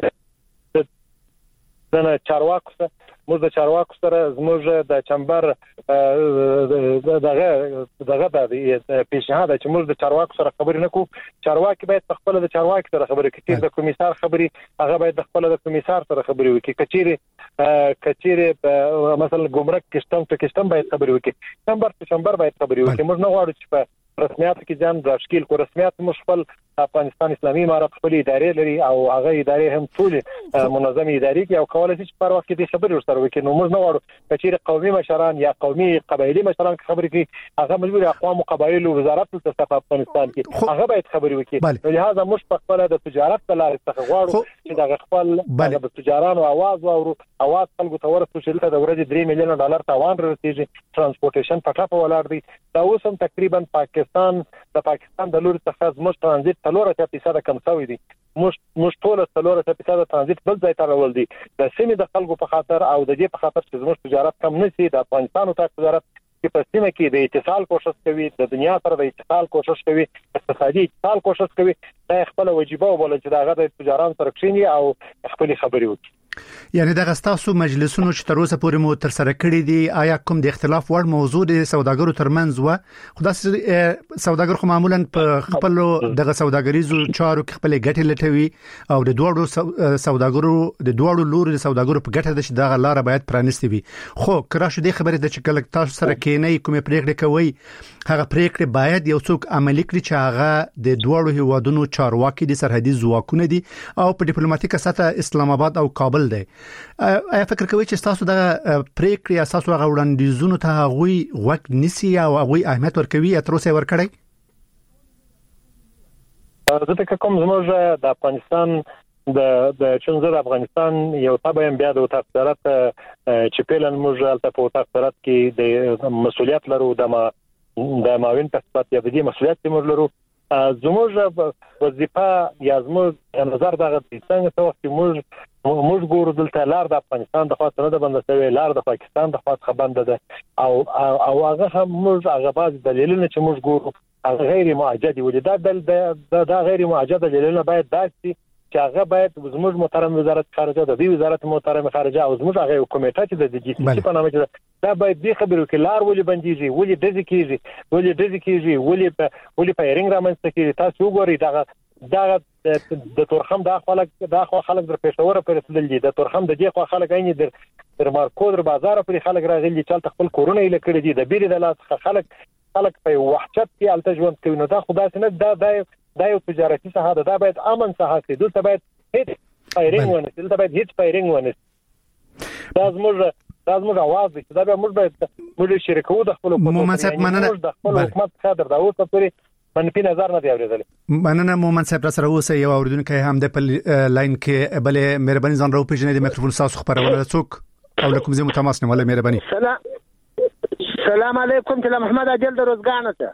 کړي دنه چارواکو سره موږ د چارواکو سره زموږ د چمبر دغه دغه د پیشنهاد چې موږ د چارواکو سره خبرې نه کوو چارواکي باید په خپل د چارواکي سره خبرې کوي د کمیسار خبرې هغه باید د خپل د کمیسار سره خبرې وکړي کچيري کچيري مثلا ګمرک کشتم ته کشتم باید خبرې وکړي چمبر ته چمبر باید خبرې وکړي موږ نه غواړو چې په رسمیات کې ځان تشکیل کو رسمیات مشفل افغانستان اسلامي امارات خپل ادارې لري او هغه ادارې هم ټول منظمه ادارې کې او کولای شي چې پر وخت کې خبرې ورسره وکړي نو موږ نه غواړو چې قومي مشران یا قومي قبایلی مشران خبرې کوي هغه مجبور اقوام او قبایل او وزارت ته په افغانستان کې هغه باید خبرې وکړي نو لهدا موږ په خپل د تجارت په لار څخه غواړو چې د خپل د تجارانو आवाज او आवाज خلکو ته ورسوي چې د ورځې درې میلیون ډالر تاوان رسیږي ترانسپورټیشن په ټاپه ولاړ دی دا اوس هم تقریبا پاکستان د پاکستان د لوري څخه زموږ ترانزیت څلور فیصد کم شوی دی موږ موږ ټول څلور فیصد ترانزیت بل ځای ته راول دي د سیمې د خلکو په خاطر او د دې په خاطر چې زموږ تجارت کم نشي د افغانستان او تجارت چې په سیمه کې د اتصال کوشش کوي د دنیا سره د اتصال کوشش کوي اقتصادي اتصال کوشش کوي دا خپل واجبہ وبول چې دا غږ د تجارت سره کښینی او خپل خبرې وکړي یعنی دغه ستاسو مجلسونو چې تر اوسه پورې مو تر سره کړی دي آیا کوم د اختلاف وړ موضوع د سوداګرو ترمنځ و خو دا سوداګر خو معمولا په خپل دغه سوداګریزو چارو کې خپل ګټې لټوي او د دوړو سوداګرو د دوړو لوري د سوداګرو په ګټه د چې دغه لار باید پرانیستي وي خو کرا شو د خبرې د چکل تاسو سره کېنې کومې پریکړې کوي هغه پریکړې باید یو څوک عملي کړي چې هغه د دوړو هیوادونو چارواکي د سرحدي ځواکونه دي او په ډیپلوماټیکه سطح اسلام آباد او کابل دی آیا فکر کوي چې تاسو د پریکړې اساسو هغه وړاندیزونو ته غوي وخت نسی او غوي اهمیت ورکوي تر اوسه ورکړی ځکه کوم زموږ د افغانستان د د چونزر افغانستان یو تابع بیا د وطن سرت چې پیلن موږ البته په وطن سرت کې د مسولیت لرو د ما د ماوین په صفت یا د دې مسولیت موږ لرو زموږ وظیفه یا زموږ نظر دغه څنګه څه وخت موږ موږ ګورو دلته لار د افغانستان د خاطر نه د بند شوی لار د پاکستان د خاطر خبرند ده او او هغه هم موږ هغه باز دلیلونه چې موږ ګورو هغه غیر معجزه ولې دا د غیر معجزه دلیلونه باید داسي چې هغه باید زموږ محترم وزارت خارجه د دې وزارت محترم خارجه او زموږ هغه کمیټه چې د جی سی سی په نامه کې دا باید دې خبرو کې لار ولې بنديږي ولې دځ کېږي ولې دځ کېږي ولې ولې په رینګ رامنځته کېږي تاسو وګورئ دا دا د تورخم د خلک د خلک در پېښور پر رسیدل دي د تورخم د دې خو خلک عین در در مارکو در بازار پر خلک راغلي چې خپل کورونه یې لکړي دي د بیره د لاس خلک خلک په وحشت کې الته ژوند کوي نو دا خدای څنګه دا دا دا یو تجارتي ساحه ده دا باید امن ساحه کې دلته باید هیڅ فایرینګ ونه دلته باید هیڅ فایرینګ ونه دا زموږ دا زموږ आवाज دی دا موږ باید موږ شریکو د خپل حکومت مننه د خپل حکومت خاطر دا اوس پرې منفي نظر نه دی اوریدل مننه مومن صاحب را سره اوسه یو اوریدونکو هم د لاین کې بلې مهرباني ځان راو پیژنې د میکروفون تاسو خبرونه څوک او لکم زمو تماس نه ولا مهرباني سلام سلام علیکم تل محمد اجل د روزګان ته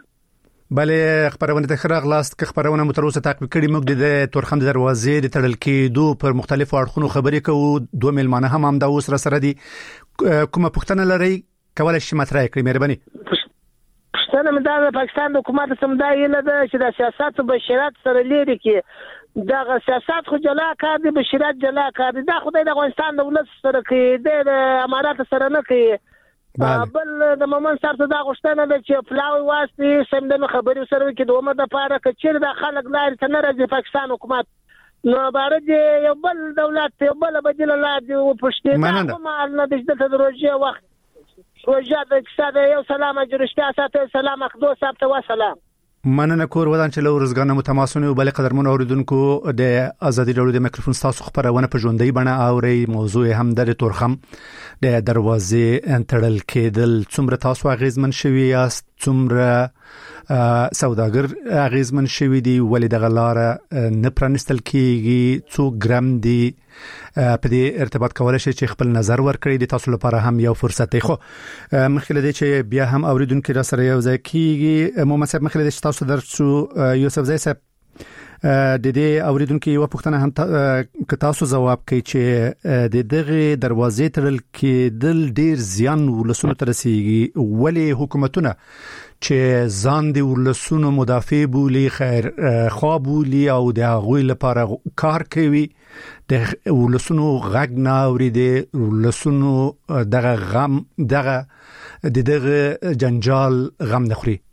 بلې خبرونه د خراغ لاست کې خبرونه متروسه تعقیب کړي موږ د تورخم د دروازې د تړل کېدو پر مختلفو اړخونو خبرې کوو دوه ملمانه هم هم دا اوس را سره دي کومه پښتنه لري کولای شي مطرح کړئ مهرباني پښتنه مې د پاکستان د حکومت سمدای نه ده چې د سیاست او بشریت سره لري کې دا سیاست خو جلا کار دی بشریت جلا کار دی دا خدای د افغانستان د ولس سره کې د امارات سره نه کوي بل د مومن سره دا غوښتنه ده چې فلاوی واسطي سم د خبري سره کې دومره د پاره کچیر د خلک لاري ته نه راځي پاکستان حکومت نو بارد یو بل دولت یو بل بدیل لار دی او پښتې دا کومه نه د تدروجه وخت روجا د اقتصاد یو سلام جوړشته ساته سلام اخدو ساته و سلام مننه کور ودان چې له ورزګانه متماسونه او بل قدرمن اوریدونکو د ازادي راډیو د میکروفون تاسو خبرونه په ژوندۍ بڼه اوري موضوع هم د تورخم د دروازې انټرل کېدل څومره تاسو غیزمن شوی یاست څومره سوداګر غیزمن شوی دی ولې د غلاره نه پرانستل کیږي څو ګرام دی په دې ارتباط کولای شي چې خپل نظر ورکړي د تاسو لپاره هم یو فرصت دی خو مخکې لدی چې بیا هم اوریدونکو را سره یو ځای کیږي مو مڅ مخکې لدی چې تاسو درڅو یوسف زئی صاحب د دې اوریدونکو یو پوښتنه هم که تاسو جواب کوي چې د دغه دروازې تړل کېدل ډیر زیان ولسونو ته رسیږي ولې حکومتونه چې ځان دی ولسونو مدافع بولی خیر خوا بولی او د هغوی لپاره کار کوي د ولسونو غږ نه اوري د ولسونو دغه غم دغه دغه جنجال غم نه خوري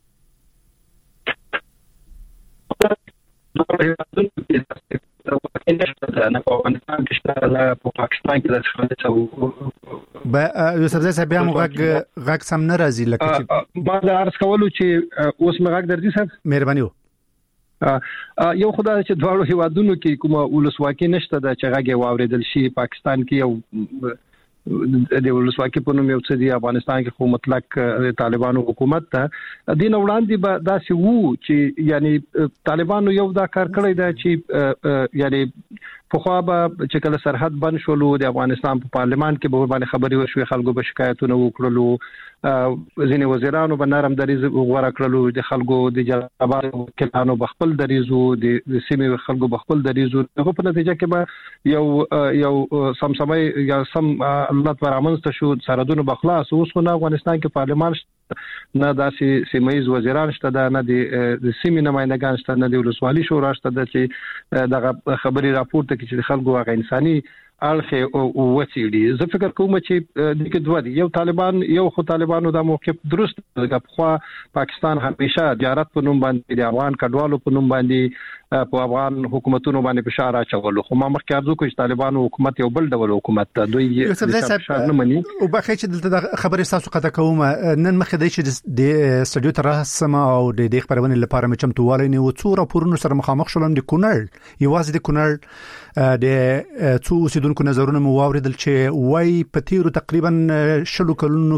با یوسف زئی صاحب هم غږ غږ سم نه راځي لکه چې بعد عرض کولو چې اوس مغږ درځي صاحب مهرباني یو خدای چې دواړو هیوادونو کې کومه ولسواکي نشته د چې غږ واوریدل شي پاکستان کې یو د ولسواکي په نوم یو څه دی افغانستان کې خو مطلق طالبانو حکومت ته دین وړاندې به داسې وو چې یعنی طالبانو یو دا کار کړی دا چې یعنی په خو به چې کله سرحد بند شول د افغانستان په پارلمان کې به باندې خبري وشوي خلکو به شکایتونه وکړلو ځینې وزیرانو به نرم دریز غوړه کړلو د خلکو د جوابونو کلانو بخپل دریزو د سیمې خلکو بخپل دریزو په نتیجه کې به یو یو سمسمای یا سم الله پرامنځ ته شو سرحدونه بخلاص اوس خو افغانستان کې پارلمان نه داسې سیمایي وزیران شته دا نه د سیمې نمائندگان شته نه د ولسوالۍ شورا شته چې دغه خبري راپورته کې چې خلکو هغه انساني اړخ او وسیړي زه فکر کوم چې د کې دوه دي یو طالبان یو خو طالبانو د موقف درست د خو پاکستان همیشه تجارت په نوم باندې د افغان کډوالو په نوم باندې په افغان حکومتونو باندې فشار اچولو خو ما مخکې ارزو کوم چې طالبانو حکومت یو بل ډول حکومت ته دوی یې نه مني او بخې چې دلته خبرې تاسو قطه کوم نن مخکې دی چې د استودیو تر سم او د دې خبرونه لپاره مې چمتووالی نه و څو راپورونو سره مخامخ شولم د کونړ یوازې د کونړ د څو اوریدونکو نظرونه مو واوریدل چې وای په تیرو تقریبا شلو کلونو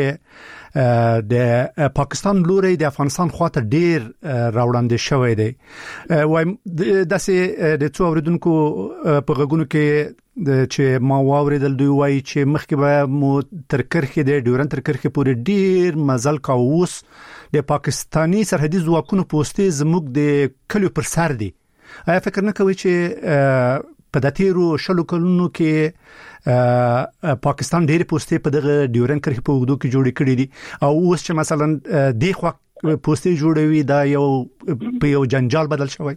کې د پاکستان لوري د افغانستان خواته ډیر راوړاندې شوی دی. وای داسې د څو اوریدونکو په غوګونو کې چې ما واوریدل دوی وای چې مخکې به مو تر کرخې د ډیورن تر کرخې پورې ډیر مزل کاوس د پاکستانی سرحدي ځواکونو پوسټې زموږ د کلیو پر سر دي. آیا فکر نه کوي چې په داتیرو شلو کلونو کې پاکستان ډېر پوسټې په دغه ډیورن کرښې په وګړو کې جوړې کړې دي او اوس چې مثلا د خوا پوسټې جوړوي دا یو په یو جنجال بدل شوی؟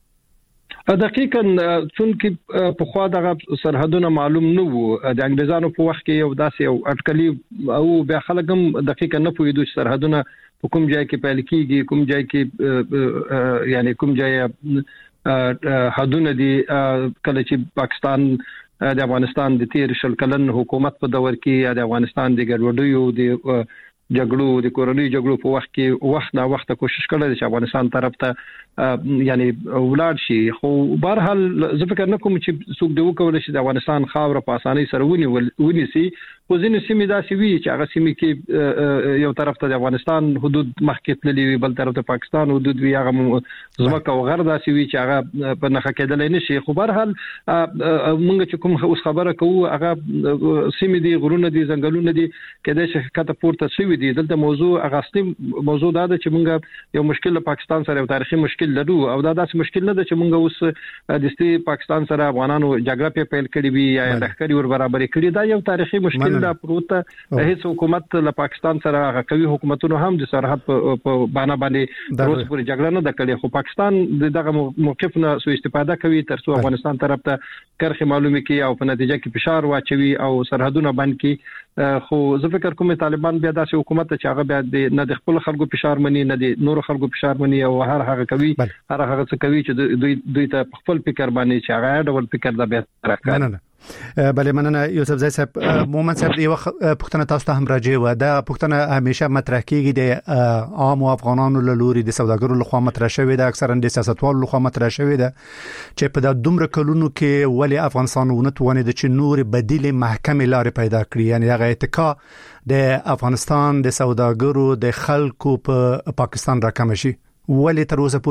دقیقاً څنګه په خوا دغه سرحدونه معلوم نه وو د انګريزانو په وخت کې یو داسې یو اټکلي او بیا خلک هم دقیقاً نه پوهیدو چې سرحدونه په کوم ځای کې پیل کیږي کوم ځای کې یعنی کوم ځای حدونه دي. کله چې پاکستان د افغانستان د تیر شل کلن حکومت په دور کې یا د افغانستان د ګډوډیو د جګړو د کورنۍ جګړو په وخت کې وخت نا وخت کوشش کړل چې افغانستان طرف ته یعنی ولاد شي، خو بهر حال زه فکر نه کوم چې څوک دی وکول شي د افغانستان خاور په اسانۍ سره ونی ونیسي. خو ځینې سیمې داسې وي چې هغه سیمې کې یو طرف ته د افغانستان حدود مخکې تللي وي، بل طرف ته پاکستان حدود وي، هغه ځمکه او غر داسې وي چې هغه په نخښه کېدلای نشي. خو بهر حال موږ چې کوم اوس خبره کوو هغه سیمې دي، غرونه دي، ځنګلونه دي، کله چې کته پورته شوی دي. دلته موضوع اغاستي موضوع دا ده چې موږ یو مشکل پاکستان سره یو تاریخي مشکل لرو او دا داسې مشکل نه ده چې موږ اوس د ستي پاکستان سره افغانانو جګړه په پیل کړې وي یا لښکري ور برابر کړي. دا یو تاریخي مشکل دا پروت هیڅ حکومت له پاکستان سره هغه کوي حکومتونو هم د سرحد په باندې باندې روز پورې جګړه نه ده کړې، خو پاکستان دغه موقف نه سو استفاده کوي تر څو افغانستان طرف ته کرخه معلومه کی او په نتیجه کې فشار واچوي او سرحدونه بند کی. خو زه فکر کوم طالبان بیا داسې حکومت چې هغه بیا د نه د خپل خلکو فشار مني نه د نور خلکو فشار مني او هر هغه کوي هر هغه څه کوي چې دوی دوی ته خپل فکر باندې چې هغه ډول فکر دا به راکړي. بله مننه یوسف زئی صاحب. مومن صاحب یو پښتنه تاسو ته هم راځي و دا پښتنه همیشه مطرح کیږي د عام افغانانو له لوري د سوداګرو لخوا مطرح شوی دا اکثرا د سیاستوالو لخوا مطرح شوی دا چې په د دومره کلونو کې ولی افغانستان ونه تواني د چې نور بدیل محکمه لارې پیدا کړی، یعنی هغه اتکا د افغانستان د سوداګرو د خلکو په پاکستان راکم شي. ولی تر اوسه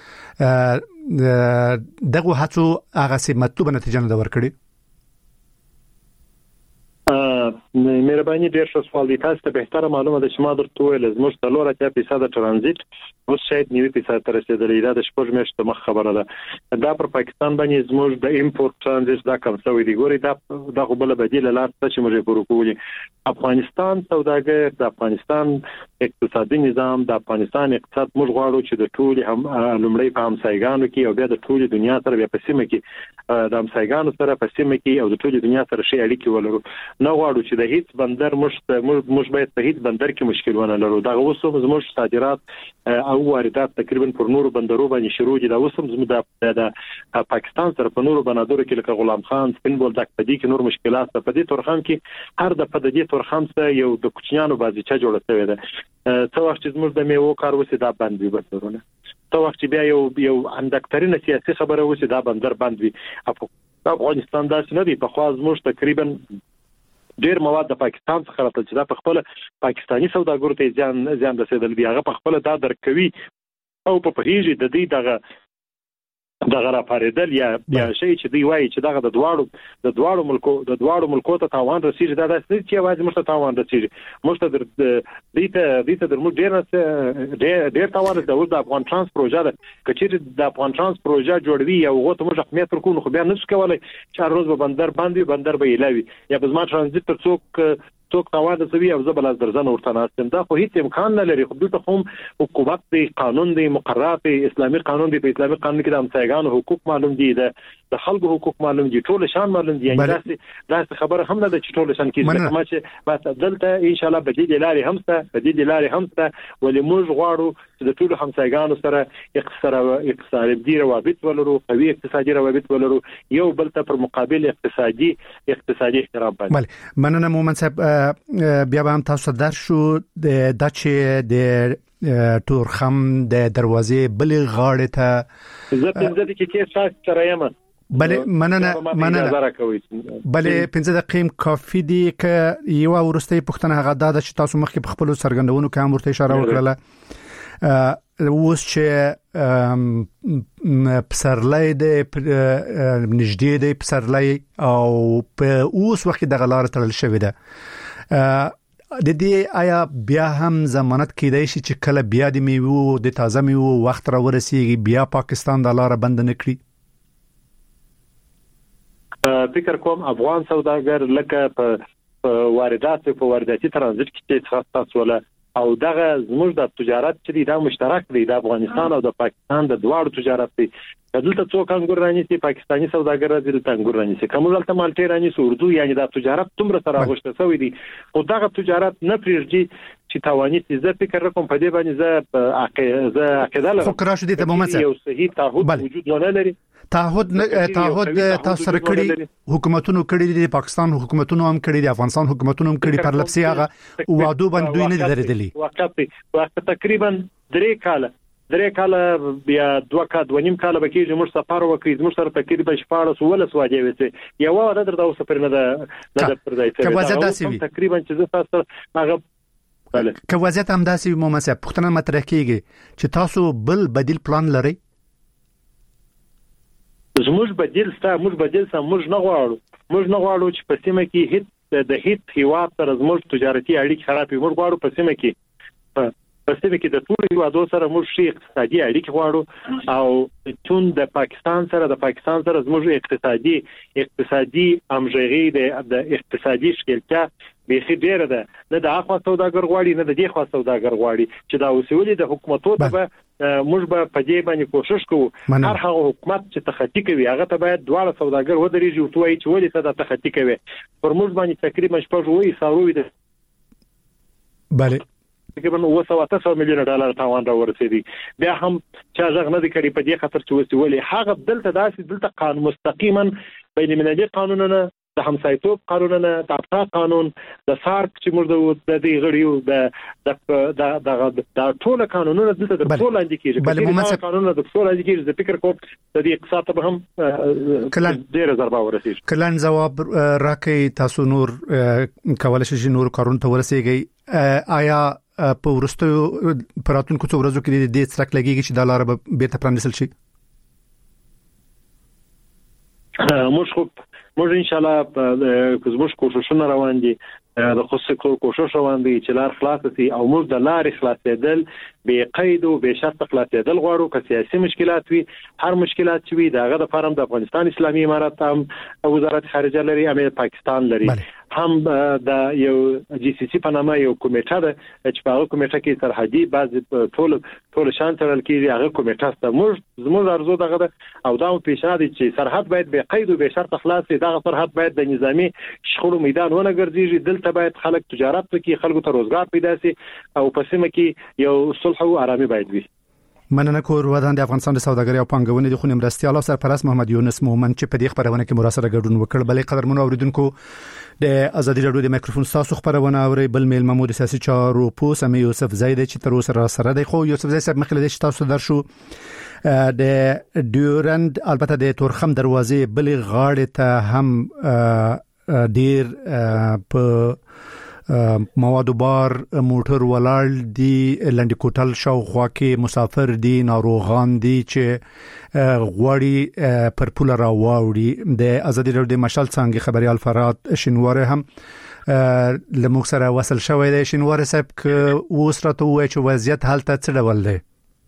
پورې دغه هڅو هغه سي مطلوبه نتیجه نه ورکړي؟ مهرباني ډیر ښه سوال دی. تاسو ته بهتره معلومه ده چې ما درته ویل زموږ څلور اتیا فیصد ترانزیت اوس شاید نیوي فیصد ته رسیدلی. دا د شپږ میاشتو مخ خبره ده. دا پر پاکستان باندې زموږ د امپورټ ترانزیت دا کم شوی دی. ګوري دا د خپل بدیل لار څه چې موږ پرو کولی. افغانستان سوداګر د افغانستان اقتصادي نظام د افغانستان اقتصاد موږ غواړو چې د ټول هم لومړی په همسایګانو کې او بیا د ټول دنیا سره بیا په سیمه کې د همسایګانو سره په سیمه کې او د ټول دنیا سره شي اړیکې ولرو. نه غواړو چې د هیڅ بندر موږ باید په هیڅ بندر کې مشکل ونه لرو. دا اوس هم زموږ صادرات او واردات تقریبا پر نورو بندرو باندې شروع دي. دا اوس هم زموږ د پاکستان سره په نورو بندرو کې لکه غلام خان سپین بولدک په دې کې نور مشکلات په دې تورخم کې هر د په دې تورخم سره یو د کوچنیانو بازیچه جوړه شوې ده. څو وخت چې زموږ د میوو کار وسی دا بند وي بندرونه، څو وخت چې بیا یو یو اندکترینه سیاسي خبره وسی دا بندر بند وي. افغانستان داسې نه دی. په خوا زموږ تقریبا ډیر مواد د پاکستان څخه راځي چې دا په خپل پاکستانی سوداګرو ته ځان ځان رسیدل بیا هغه په خپل دا درکوي او په پریږي د دې دغه دغه را پاریدل یا یا شی چې دی وایي چې دغه د دواړو د دواړو ملکو د دواړو ملکو ته تاوان رسیږي. دا داسې چې وایي موږ ته تاوان رسیږي. موږ ته د دې ته دې ته د موږ ډیر ډیر تاوان د د افغان ترانس پروژه ده. کچې د افغان ترانس پروژه جوړوي یا وغه ته موږ اهمیت ورکوو خو بیا نشو کولای چې روز به بندر باندې بندر به ایلاوي یا به ما ترانزیت تر څوک څوک تاوان رسوي او زبل از درځنه ورته ناستم. دا خو هیڅ امکان نه لري. خو دلته هم حکومت دی، قانون دی، مقررات دی، اسلامي قانون دی. په اسلامي قانون کې د همسایګانو حقوق معلوم دي، د خلکو حقوق معلوم دي، ټول شان معلوم دي. یعنی داسې داسې خبره هم نه ده چې ټول شان کیږي. ما چې بس دلته ان شاء الله بدیل لارې هم ست بدیل لارې هم ست ولې موږ غواړو چې د ټول همسایګانو سره اقتصادي اقتصادي روابط ولرو، قوي اقتصادي روابط ولرو، یو بل ته پر مقابل اقتصادي اقتصادي احترام باندې. بله مننه مومن صاحب. بیا به هم تاسو در شو د دچې د تورخم د دروازې بلې غاړې ته زه پنځه دقیقې سات سره یم. بلې مننه مننه بلې پنځه دقیقې کافي دي ک یو ورستۍ پښتنه هغه د چې تاسو مخکې په خپل سرګندونو کې هم ورته اشاره وکړه اوس چې پسرلای د نږدې د پسرلای او په اوس وخت د غلار تړل شوې ده د دې آیا بیا هم ضمانت کیدای شي چې کله بیا د میوه د تازه میوه وخت را ورسیږي بیا پاکستان د لار بند نه کړي فکر کوم افغان سوداګر لکه په واردات په وارداتي ترانزیت کې چې تاسو ولا او دغه زموږ د تجارت چې دا مشترک دی د افغانستان او د پاکستان د دواړو تجارت دی دلته څوک انګور رانیسي پاکستانی سوداګر دلته انګور رانیسي کوم دلته مالټي رانیسي اردو یعنی د تجارت تمره سره غوښته شوی دی او دغه تجارت نه پریږدي چې توانیت زه فکر کوم په دې باندې زه عقیده زه عقیده لرم فکر شو دي ته ممسه یو صحیح تعهد وجود نه لري تعهد تعهد تاسو سره کړی حکومتونو کړی دي پاکستان حکومتونو هم کړی دي افغانستان حکومتونو هم کړی پر لپسي هغه وعده باندې دوی نه درېدلی وخت وخت تقریبا درې کاله درې کاله بیا دوه کا دوه نیم کاله بکیږي موږ سفر وکړو موږ سره تقریبا شپږ ولس واجب وي یو ور درته اوس پر نه ده نه پر ځای ته تقریبا چې تاسو هغه بله که وضعیت هم داسې مو مسه پښتنه مطرح کیږي چې تاسو بل بدیل پلان لرئ زموږ بدیل ستا موږ بدیل سم موږ نه غواړو موږ نه غواړو چې په سیمه کې هیڅ د هیڅ هیواد سره زموږ تجارتي اړیکې خراب وي موږ غواړو په سیمه کې په سیمه کې د ټولو هیوادو سره موږ شي اقتصادي اړیکې غواړو او چون د پاکستان سره د پاکستان سره زموږ اقتصادي اقتصادي همغږي د اقتصادي شکلتیا به ډیره ده نه د اخوا سوداګر غواړي نه د دې خوا سوداګر غواړي چې دا وسولې د حکومتو ته موږ به په دې باندې کوشش کوو هر هغه حکومت چې تخطی کوي هغه ته باید دواړه سوداګر ودرېږي او توای چې ولې ته د تخطی کوي پر موږ باندې تقریبا شپږ وې ساروي ده bale تقریبا اوه سوه میلیون ډالر تاوان را ورسېدي بیا هم چې ځغ نه دي کړی په دې خاطر چې وسولې هغه دلته داسې دلته قانون مستقیما بین المللي قانونونه د همسایتوب قانونونه د افتا قانون د سارک چې موږ د دې غړیو د د د د ټول قانونونه دلته د ټول اندې کېږي بلې قانونونه د ټول اندې کېږي د فکر کوم د دې اقتصاد به هم کلن ډېر ضربه ورسېږي کلن جواب راکې تاسو نور کولای شئ نور کارون ته ورسېږي آیا په ورستو پراتونکو څو ورځو کې د دې څرک لګيږي چې د لار به بیرته پرانیسل شي موږ خو موږ ان شاء الله کوزموش کوششونه روان دي د خصوصي کوشش روان دي چې لار خلاص شي او موږ د لارې خلاصېدل به قید او به شرط خلاصېدل غواړو که سیاسي مشکلات وي هر مشکلات چې وي دغه د فارم د افغانستان اسلامي امارات هم وزارت خارجه لري امیر پاکستان لري هم د یو جی سی سی په نامه یو کمیټه ده چې په هغه کمیټه کې سرحدي بعض ټول ټول شان ترل کېږي هغه کمیټه ست موږ زموږ ارزو دغه ده او دا پیشنهاد چې سرحد باید به قید او به شرط خلاص شي دغه سرحد باید د نظامی شخړو میدان ونه ګرځي دلته باید خلک تجارت وکړي خلکو ته روزګار پیدا شي او په سیمه کې یو صلح او آرامي باید وي مننه کور ودان د افغانستان د سوداګرۍ او پانګونې د خونې مرستيال او سرپرست محمد یونس مومن چې په دې خبرونه کې مراسله ګډون وکړ بلې قدرمنو اوریدونکو د ازادي رادیو د مایکروفون تاسو خبرونه اوري بل میل ممود سیاسي چارو پوس ام یوسف زید چې تر اوسه را سره دی خو یوسف زید صاحب مخکې د تاسو درشو د ډیورند البته د تورخم دروازې بل غاړه ته هم ډیر په موادو بار موټر ولاړ دي لنډی کوټل شاوخوا کې مسافر دي ناروغان دي چې غوړی پر پوله را واوړي د ازادي رادیو د مشال څنګه خبريال فرات شینواره هم لموږ سره وصل شوی دی شینواره صاحب ک وسرته وای چې وضعیت حالت څه ډول دی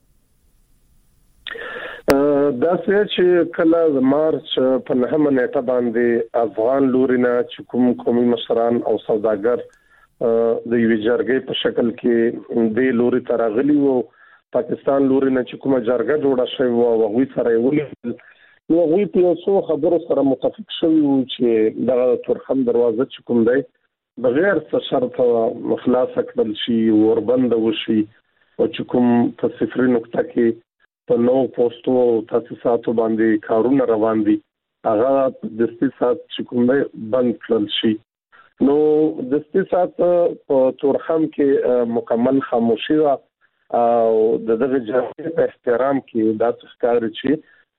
دا چې کله مارچ په نهمه نیټه باندې افغان لورینه چې کوم قومي مشران او سوداګر د یو جرګې په شکل کې د لوري ترغلي وو پاکستان لورینه چې کومه جرګه جوړه شوی او هغه سره ولې نو هغه په څو خبرو سره متفق شوی چې د تورخم دروازه چې کوم دی بغیر څه شرط مخلاص کړل شي وربند وشي او چې کوم په صفر نقطه کې په نو پوسټو تاسیساتو باندې کارونه روان دي هغه د استثمار چې کوم دی بند کړل شي نو د استثمار په تورخم کې مکمل خاموشي او د دغه جرګې په احترام کې دا څرګند چې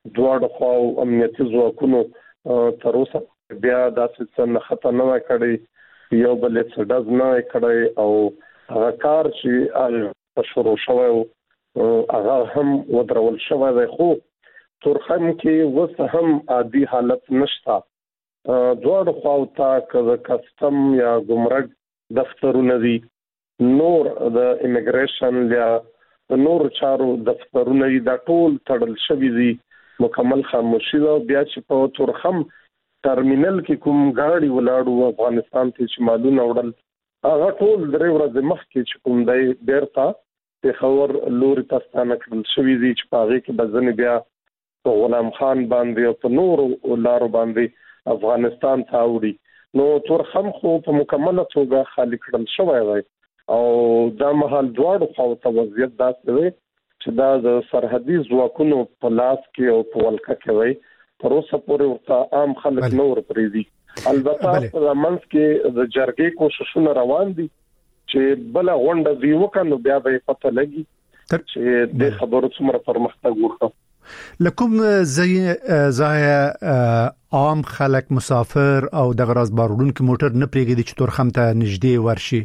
دواړو خواو امنیتي ځواکونو تر اوسه بیا داسې څه نه خطر نه کړی یو بل څه داز نه کړی او هغه کار چې په شروع شوی هغه هم ودرول شوی دی خو تورخم کې وسه هم عادي حالت نشته دواړو خواو ته د کسټم یا ګمرک دفترونه دي نور د ایمیګریشن یا نور چارو دفترونه دي دا ټول تړل شوی دي مکمل خاموشي ده بیا چې په تورخم ټرمینل کې کوم ګاډي ولاړو افغانستان ته چې مالونه وړل هغه ټول درې ورځې مخکې چې کوم دی بیرته په خبر لوري تاسو کړل شوی دي چې په هغه کې بزنه بیا په غلام خان باندې او په نور لارو باندې افغانستان ته وړي نو تورخم خو په مکمله توګه خالی کړل شوی دی او دا مهال دواړو خواو ته وضعیت داسې دی چې دا د سرحدي ځواکونو په لاس کې او په ولکه کې وي تر اوسه پورې ورته عام خلک نور پریدي البته په منځ کې د جرګې کوششونه روان دي چې بل غونډه دی وکړو بیا به پته لګي چې د خبرو څومره پرمختګ وکړي لکم زي زای عام خلک مسافر او د غراز بارودون کې موټر نه پریږدي چې تورخم ته نږدې ورشي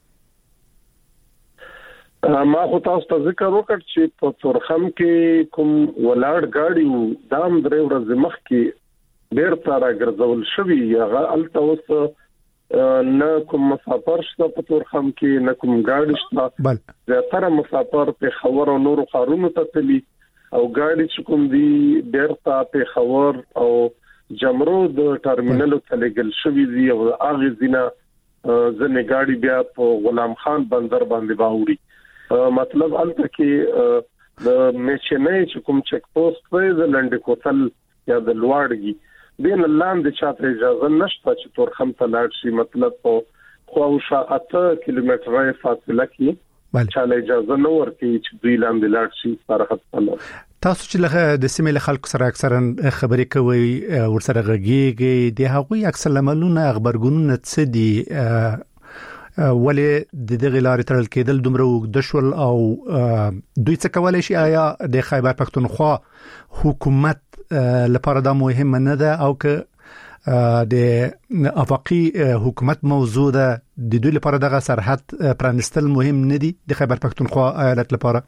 ما خو تاسو ته ذکر وکړ چې په تورخم کې کوم ولاړ گاډي وو دام درې ورځې مخکې بیرته راګرځول شوی هغه الته اوس نه کوم مسافر شته په تورخم کې نه کوم گاډي شته بل زیاتره مسافر په خبر او نور خارونو ته تللی او گاډي چې کوم دی بیرته په خبر او جمرو د ټرمینل ته لګل شوی دی او هغه زینا ځنه گاډي بیا په غلام خان بندر باندې باوري مطلب الته کې د میچنې چې کوم چک پوسټ په د لنډ کوتل یا د لواړګي بین لاندې چاته اجازه نشته چې تورخم ته لاړ شي مطلب په خواوشا اته کیلومتره فاصله کې چاله اجازه نه ورکړي چې دوی لاندې لاړ شي سرحد ته تاسو چې له د سیمې له خلکو سره اکثرا خبرې کوي ورسره غږیږي د هغوی اکثر لملونه خبرګونونه څه دي ولې د دغه لارې تړل کېدل دومره وګد شول او دوی څه کولای شي آیا د خیبر پختونخوا حکومت لپاره دا مهمه نه ده او که د افاقي حکومت موضوع ده د دوی لپاره دغه سرحد پرانستل مهم نه دي د خیبر پختونخوا ایالت لپاره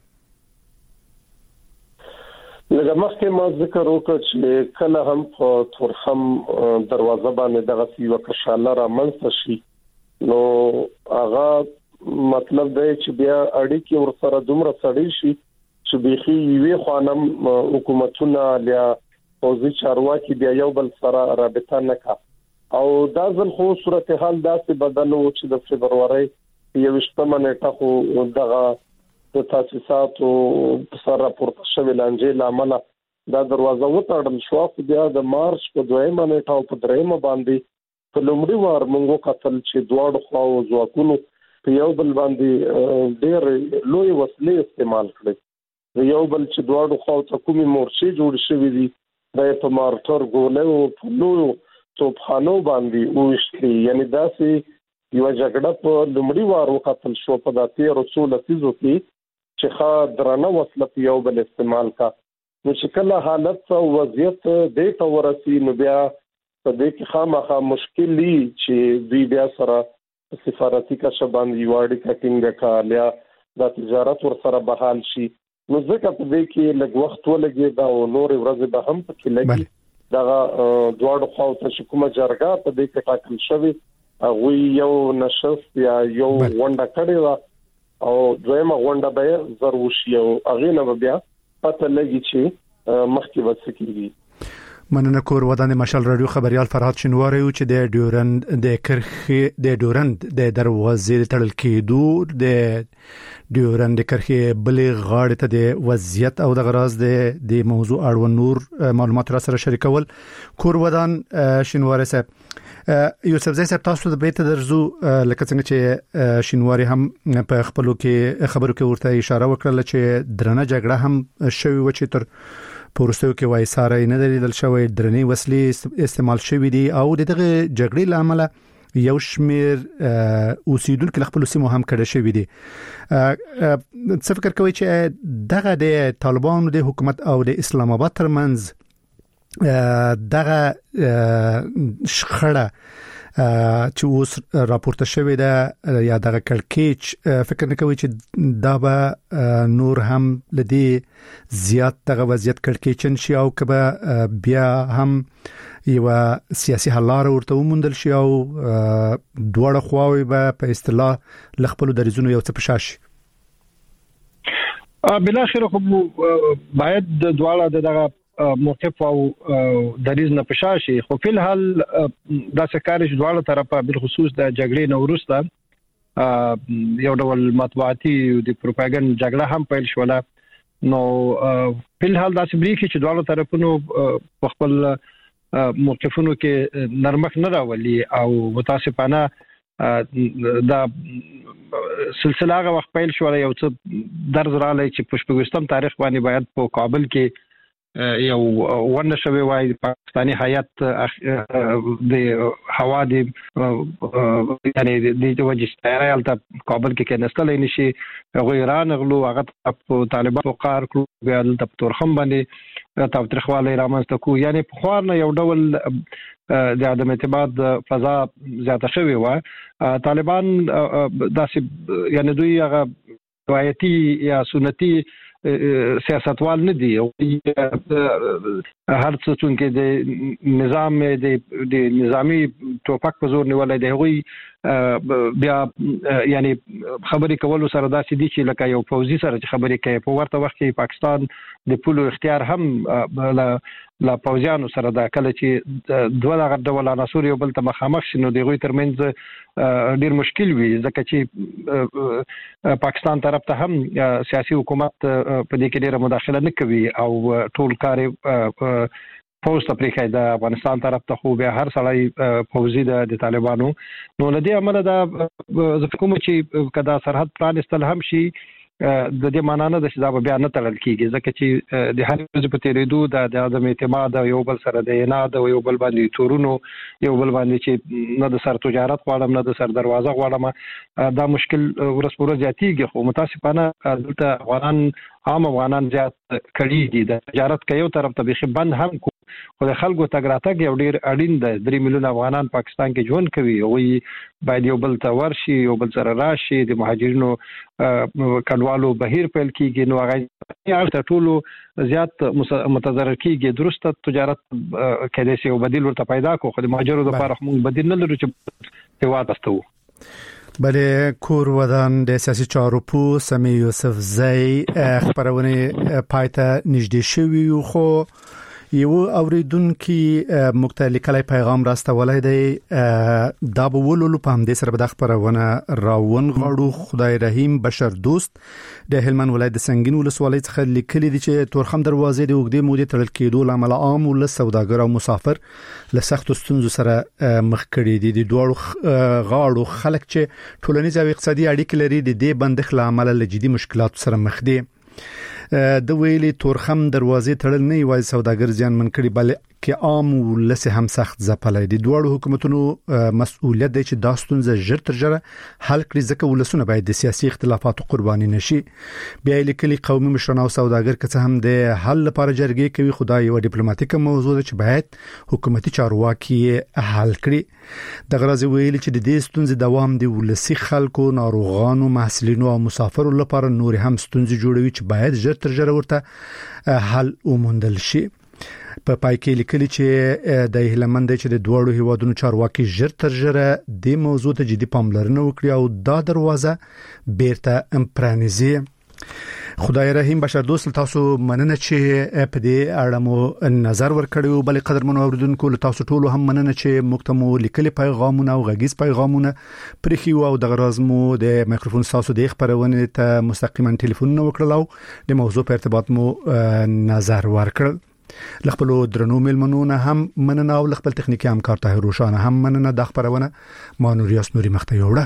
لکه مخکې ما ذکر وکړ چې کله هم په تورخم دروازه باندې دغه یو کشاله را منځ شي نو هغه مطلب دی چې بیا اړیکې ورسره دومره سړې شي چې بيخي یوې خوانم حکومتونه یا پوزي چارواکي بیا یو بل سره رابطه نه کا او دا ځل خو صورتحال داسې بدلو چې د فبرवरी یوشتمه نیټه خو دغه د تاسیساتو سره راپورته شوی لانجې لامل دا دروازه وټړل شو خو بیا د مارچ په دویمه نیټه او په دریمه باندې په لومړي وار موږ قتل چې دواړو خواو ځواکونو په یو بل باندې ډېر لوی وسلې استعمال کړې یو بل چې دواړو خواو ته کومي مورچې جوړ شوې دي د په مارټر ګولې او په لوی توپخانو باندې وشتي یعنی داسې یو جګړه په لومړي وار وقتل شو په داتې رسول تیزو کې چې خا درنه وسله په یو بل استعمال کا نو چې کله حالت او وضعیت دې ته ورسي نو بیا په دې کې خامخا مشکل دي چې دوی بیا سره سفارتي کشه باندې واړی کټینګ کالیا د تجارت ور سره بحال شي نو ځکه په دې کې لږ وخت ولګي دا او نور ورځې به هم پکې لګي دا دواړو خواو ته کومه جرګه په دې کې ټاکل شوی هغه یو نشست یا یو غونډه کړې و او دویمه غونډه به ضرور شي او هغه نه بیا پته لګي چې مخکې وڅکېږي مننه کور ودان مشال رادیو خبريال فرهاد شنواری او چې د ډیورند د کرخې د ډیورند د دروازې تړل کېدو د ډیورند کرخې بلې غاړې ته د وضعیت او د غراز د د موضوع اړوند نور معلومات را سره شریکول کور ودان شنواری صاحب یوسف زئی صاحب تاسو د بیت درزو لکه څنګه چې شنواری هم په خپلو کې خبرو کې ورته اشاره وکړه چې درنه جګړه هم شوی و چې تر پورستو کې وای ساره نه دلیدل شوی درنې وسلې استعمال شوې دي او دغه جګړې لامل یو شمیر اوسیدونکو خپل سیمو هم کړه شوې دي څه فکر کوي چې دغه د طالبانو د حکومت او د اسلام آباد ترمنځ دغه شخړه چې اوس راپورته شوې ده یا دغه کړکېچ فکر نه کوي چې دا به نور هم لدی زیات دغه وضعیت کړکېچن شي او کبه بیا هم یو سیاسي حل لار ورته ومندل شي او دوړه خواوي به په اصطلاح لخپل درزونو یو څه پشاش بل اخر خو باید دواړه دغه موقف او دریز نه پشاشي خو په الحال دا سکارش دواړه طرفه بل خصوص د جګړې نو ورسته یو ډول مطبوعاتي د پروپاګاندا جګړه هم پیل شوله نو په الحال دا سبري کې چې دواړه طرفونو خپل موقفونو کې نرمخ نه راولي او متاسفانه دا سلسله هغه وخت پیل شو یو څه درز رالی چې پښپګستم تاریخ باندې باید په کابل کې یو ورنه شوی وای پاکستانی هیئت د هوا د یعنی د وجه ستایل ته کابل کې کنستل نشي غو ایران غلو هغه طالبانو قار کړو بیا د تورخم باندې تاوتریخواله رامنځته کو یعنی په خور نه یو ډول د عدم اعتماد فضا زیاته شوی و طالبان داسې یعنی دوی هغه روایتي یا سنتي سیاستوال نه دي او هر څه چې د نظام د نظامی ټوپک په زور نیولای دی غوي بیا یعنی خبرې کول سره داسې دي چې لکه یو فوزي سره چې خبرې کوي په ورته وخت کې پاکستان د پولو اختیار هم لا پوزیانو سره دا کله چې دوه دغه ډول عناصر یو بل ته مخامخ شنو دی غوي ترمنځ ډیر مشکل وي ځکه چې پاکستان طرف ته هم سیاسي حکومت په دې کې ډیره مداخله نه کوي او ټول کار پوسټ افریقا د افغانستان طرف ته خو به هر سړی فوزي د طالبانو نو لدی عمل دا کوم چې کدا سرحد پرانستل هم شي د دې معنا نه د شذاب بیا نه تړل کیږي ځکه چې د هر ورځ په تیریدو د عدم اعتماد یو بل سره د یناد او یو بل باندې تورونو یو بل باندې چې نه د سر تجارت غواړم نه د سر دروازه غواړم دا مشکل ورس پورې زیاتیږي خو متاسفانه دلته افغانان عام افغانان زیات کړي دي د تجارت کې یو طرف ته به بند هم کو خو د خلکو تګ راتګ یو ډیر اړین دی درې میلیون افغانان پاکستان کې ژوند کوي او باید یو بل ته ورشي یو بل سره راشي د مهاجرینو کډوالو بهیر پیل کیږي نو هغه ارته ټولو زیات متضرر کیږي درسته تجارت کېدای شي او بدیل ورته پیدا کو خو د مهاجرو لپاره موږ بدیل نه لرو چې هوا تاسو بله کور ودان د سیاسي چارو پو سمی یوسف زئی خبرونه پایته نږدې شوی خو یو اوریدونکو مختلف کلی پیغام راستولای دی دا به ولولو په همدې سره به د خبرونه راون غړو خدای رحیم بشر دوست د هلمند ولایت د سنگین ولسوالۍ څخه لیکلي دي چې تورخم دروازې د وګړي مودې تړل کېدو لامل عام ول سوداګر او مسافر له سخت ستونزو سره مخ کړي دي د دوړو غاړو خلک چې ټولنیز او اقتصادي اړیکې لري د دې بندښت لامل له جدي مشکلاتو سره مخ دي د ویلي تورخم دروازې تړل نه وای سوداګر ځان من کړي بلکې عام ولسه هم سخت ځپلای دي دوړو حکومتونو مسؤلیت دی چې داستونزه ژر تر ژره حل کړي ځکه ولسونه باید د سیاسي اختلافاتو قرباني نشي بیا لیکلي قومي مشران او سوداګر که څه هم د حل لپاره جرګې کوي خدای یو ډیپلوماټیک موضوع ده چې باید حکومتي چارواکي حل کړي د غرض ویلي چې د دې ستونزې دوام دی ولسي خلکو ناروغانو محصلینو او مسافرو لپاره نور هم ستونزې جوړوي چې باید ژر تر ژره ورته حل وموندل شي په پای کې لیکلي چې د هلمند چې د دوړو هیوادونو چارواکي ژر تر ژره د موضوع ته جدي پاملرنه وکړي او دا دروازه بیرته پرانیزي خدای رحیم بشر دوست تاسو مننه چې په دې اړه مو نظر ورکړیو بل قدر منو اوریدونکو تاسو ټول هم مننه چې مکتمو لیکلي پیغامونه او غږیز پیغامونه پرخیو او د غرض مو د میکروفون تاسو د خبرونه ته مستقیما ټلیفون وکړلو د موضوع په ارتباط مو نظر ورکړل لخپلو درنو ملمنونه هم مننه او لخپل تخنیکی همکار طاهر روشان هم مننه د خبرونه ما نوریاس نوري مخته یوړه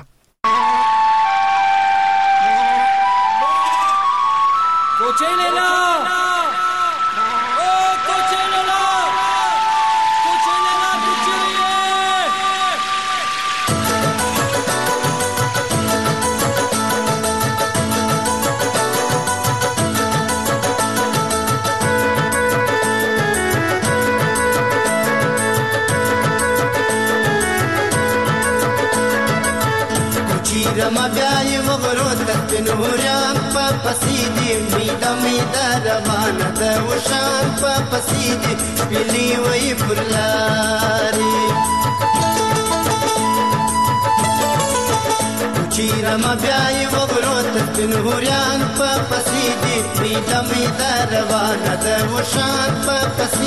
سپنوريان په پسیدي میدا میدا روانه ده وشان په پسیدي بلی وی پرلاري چیرې ما بیاي وګړو سپنوريان په پسیدي میدا میدا روانه ده وشان په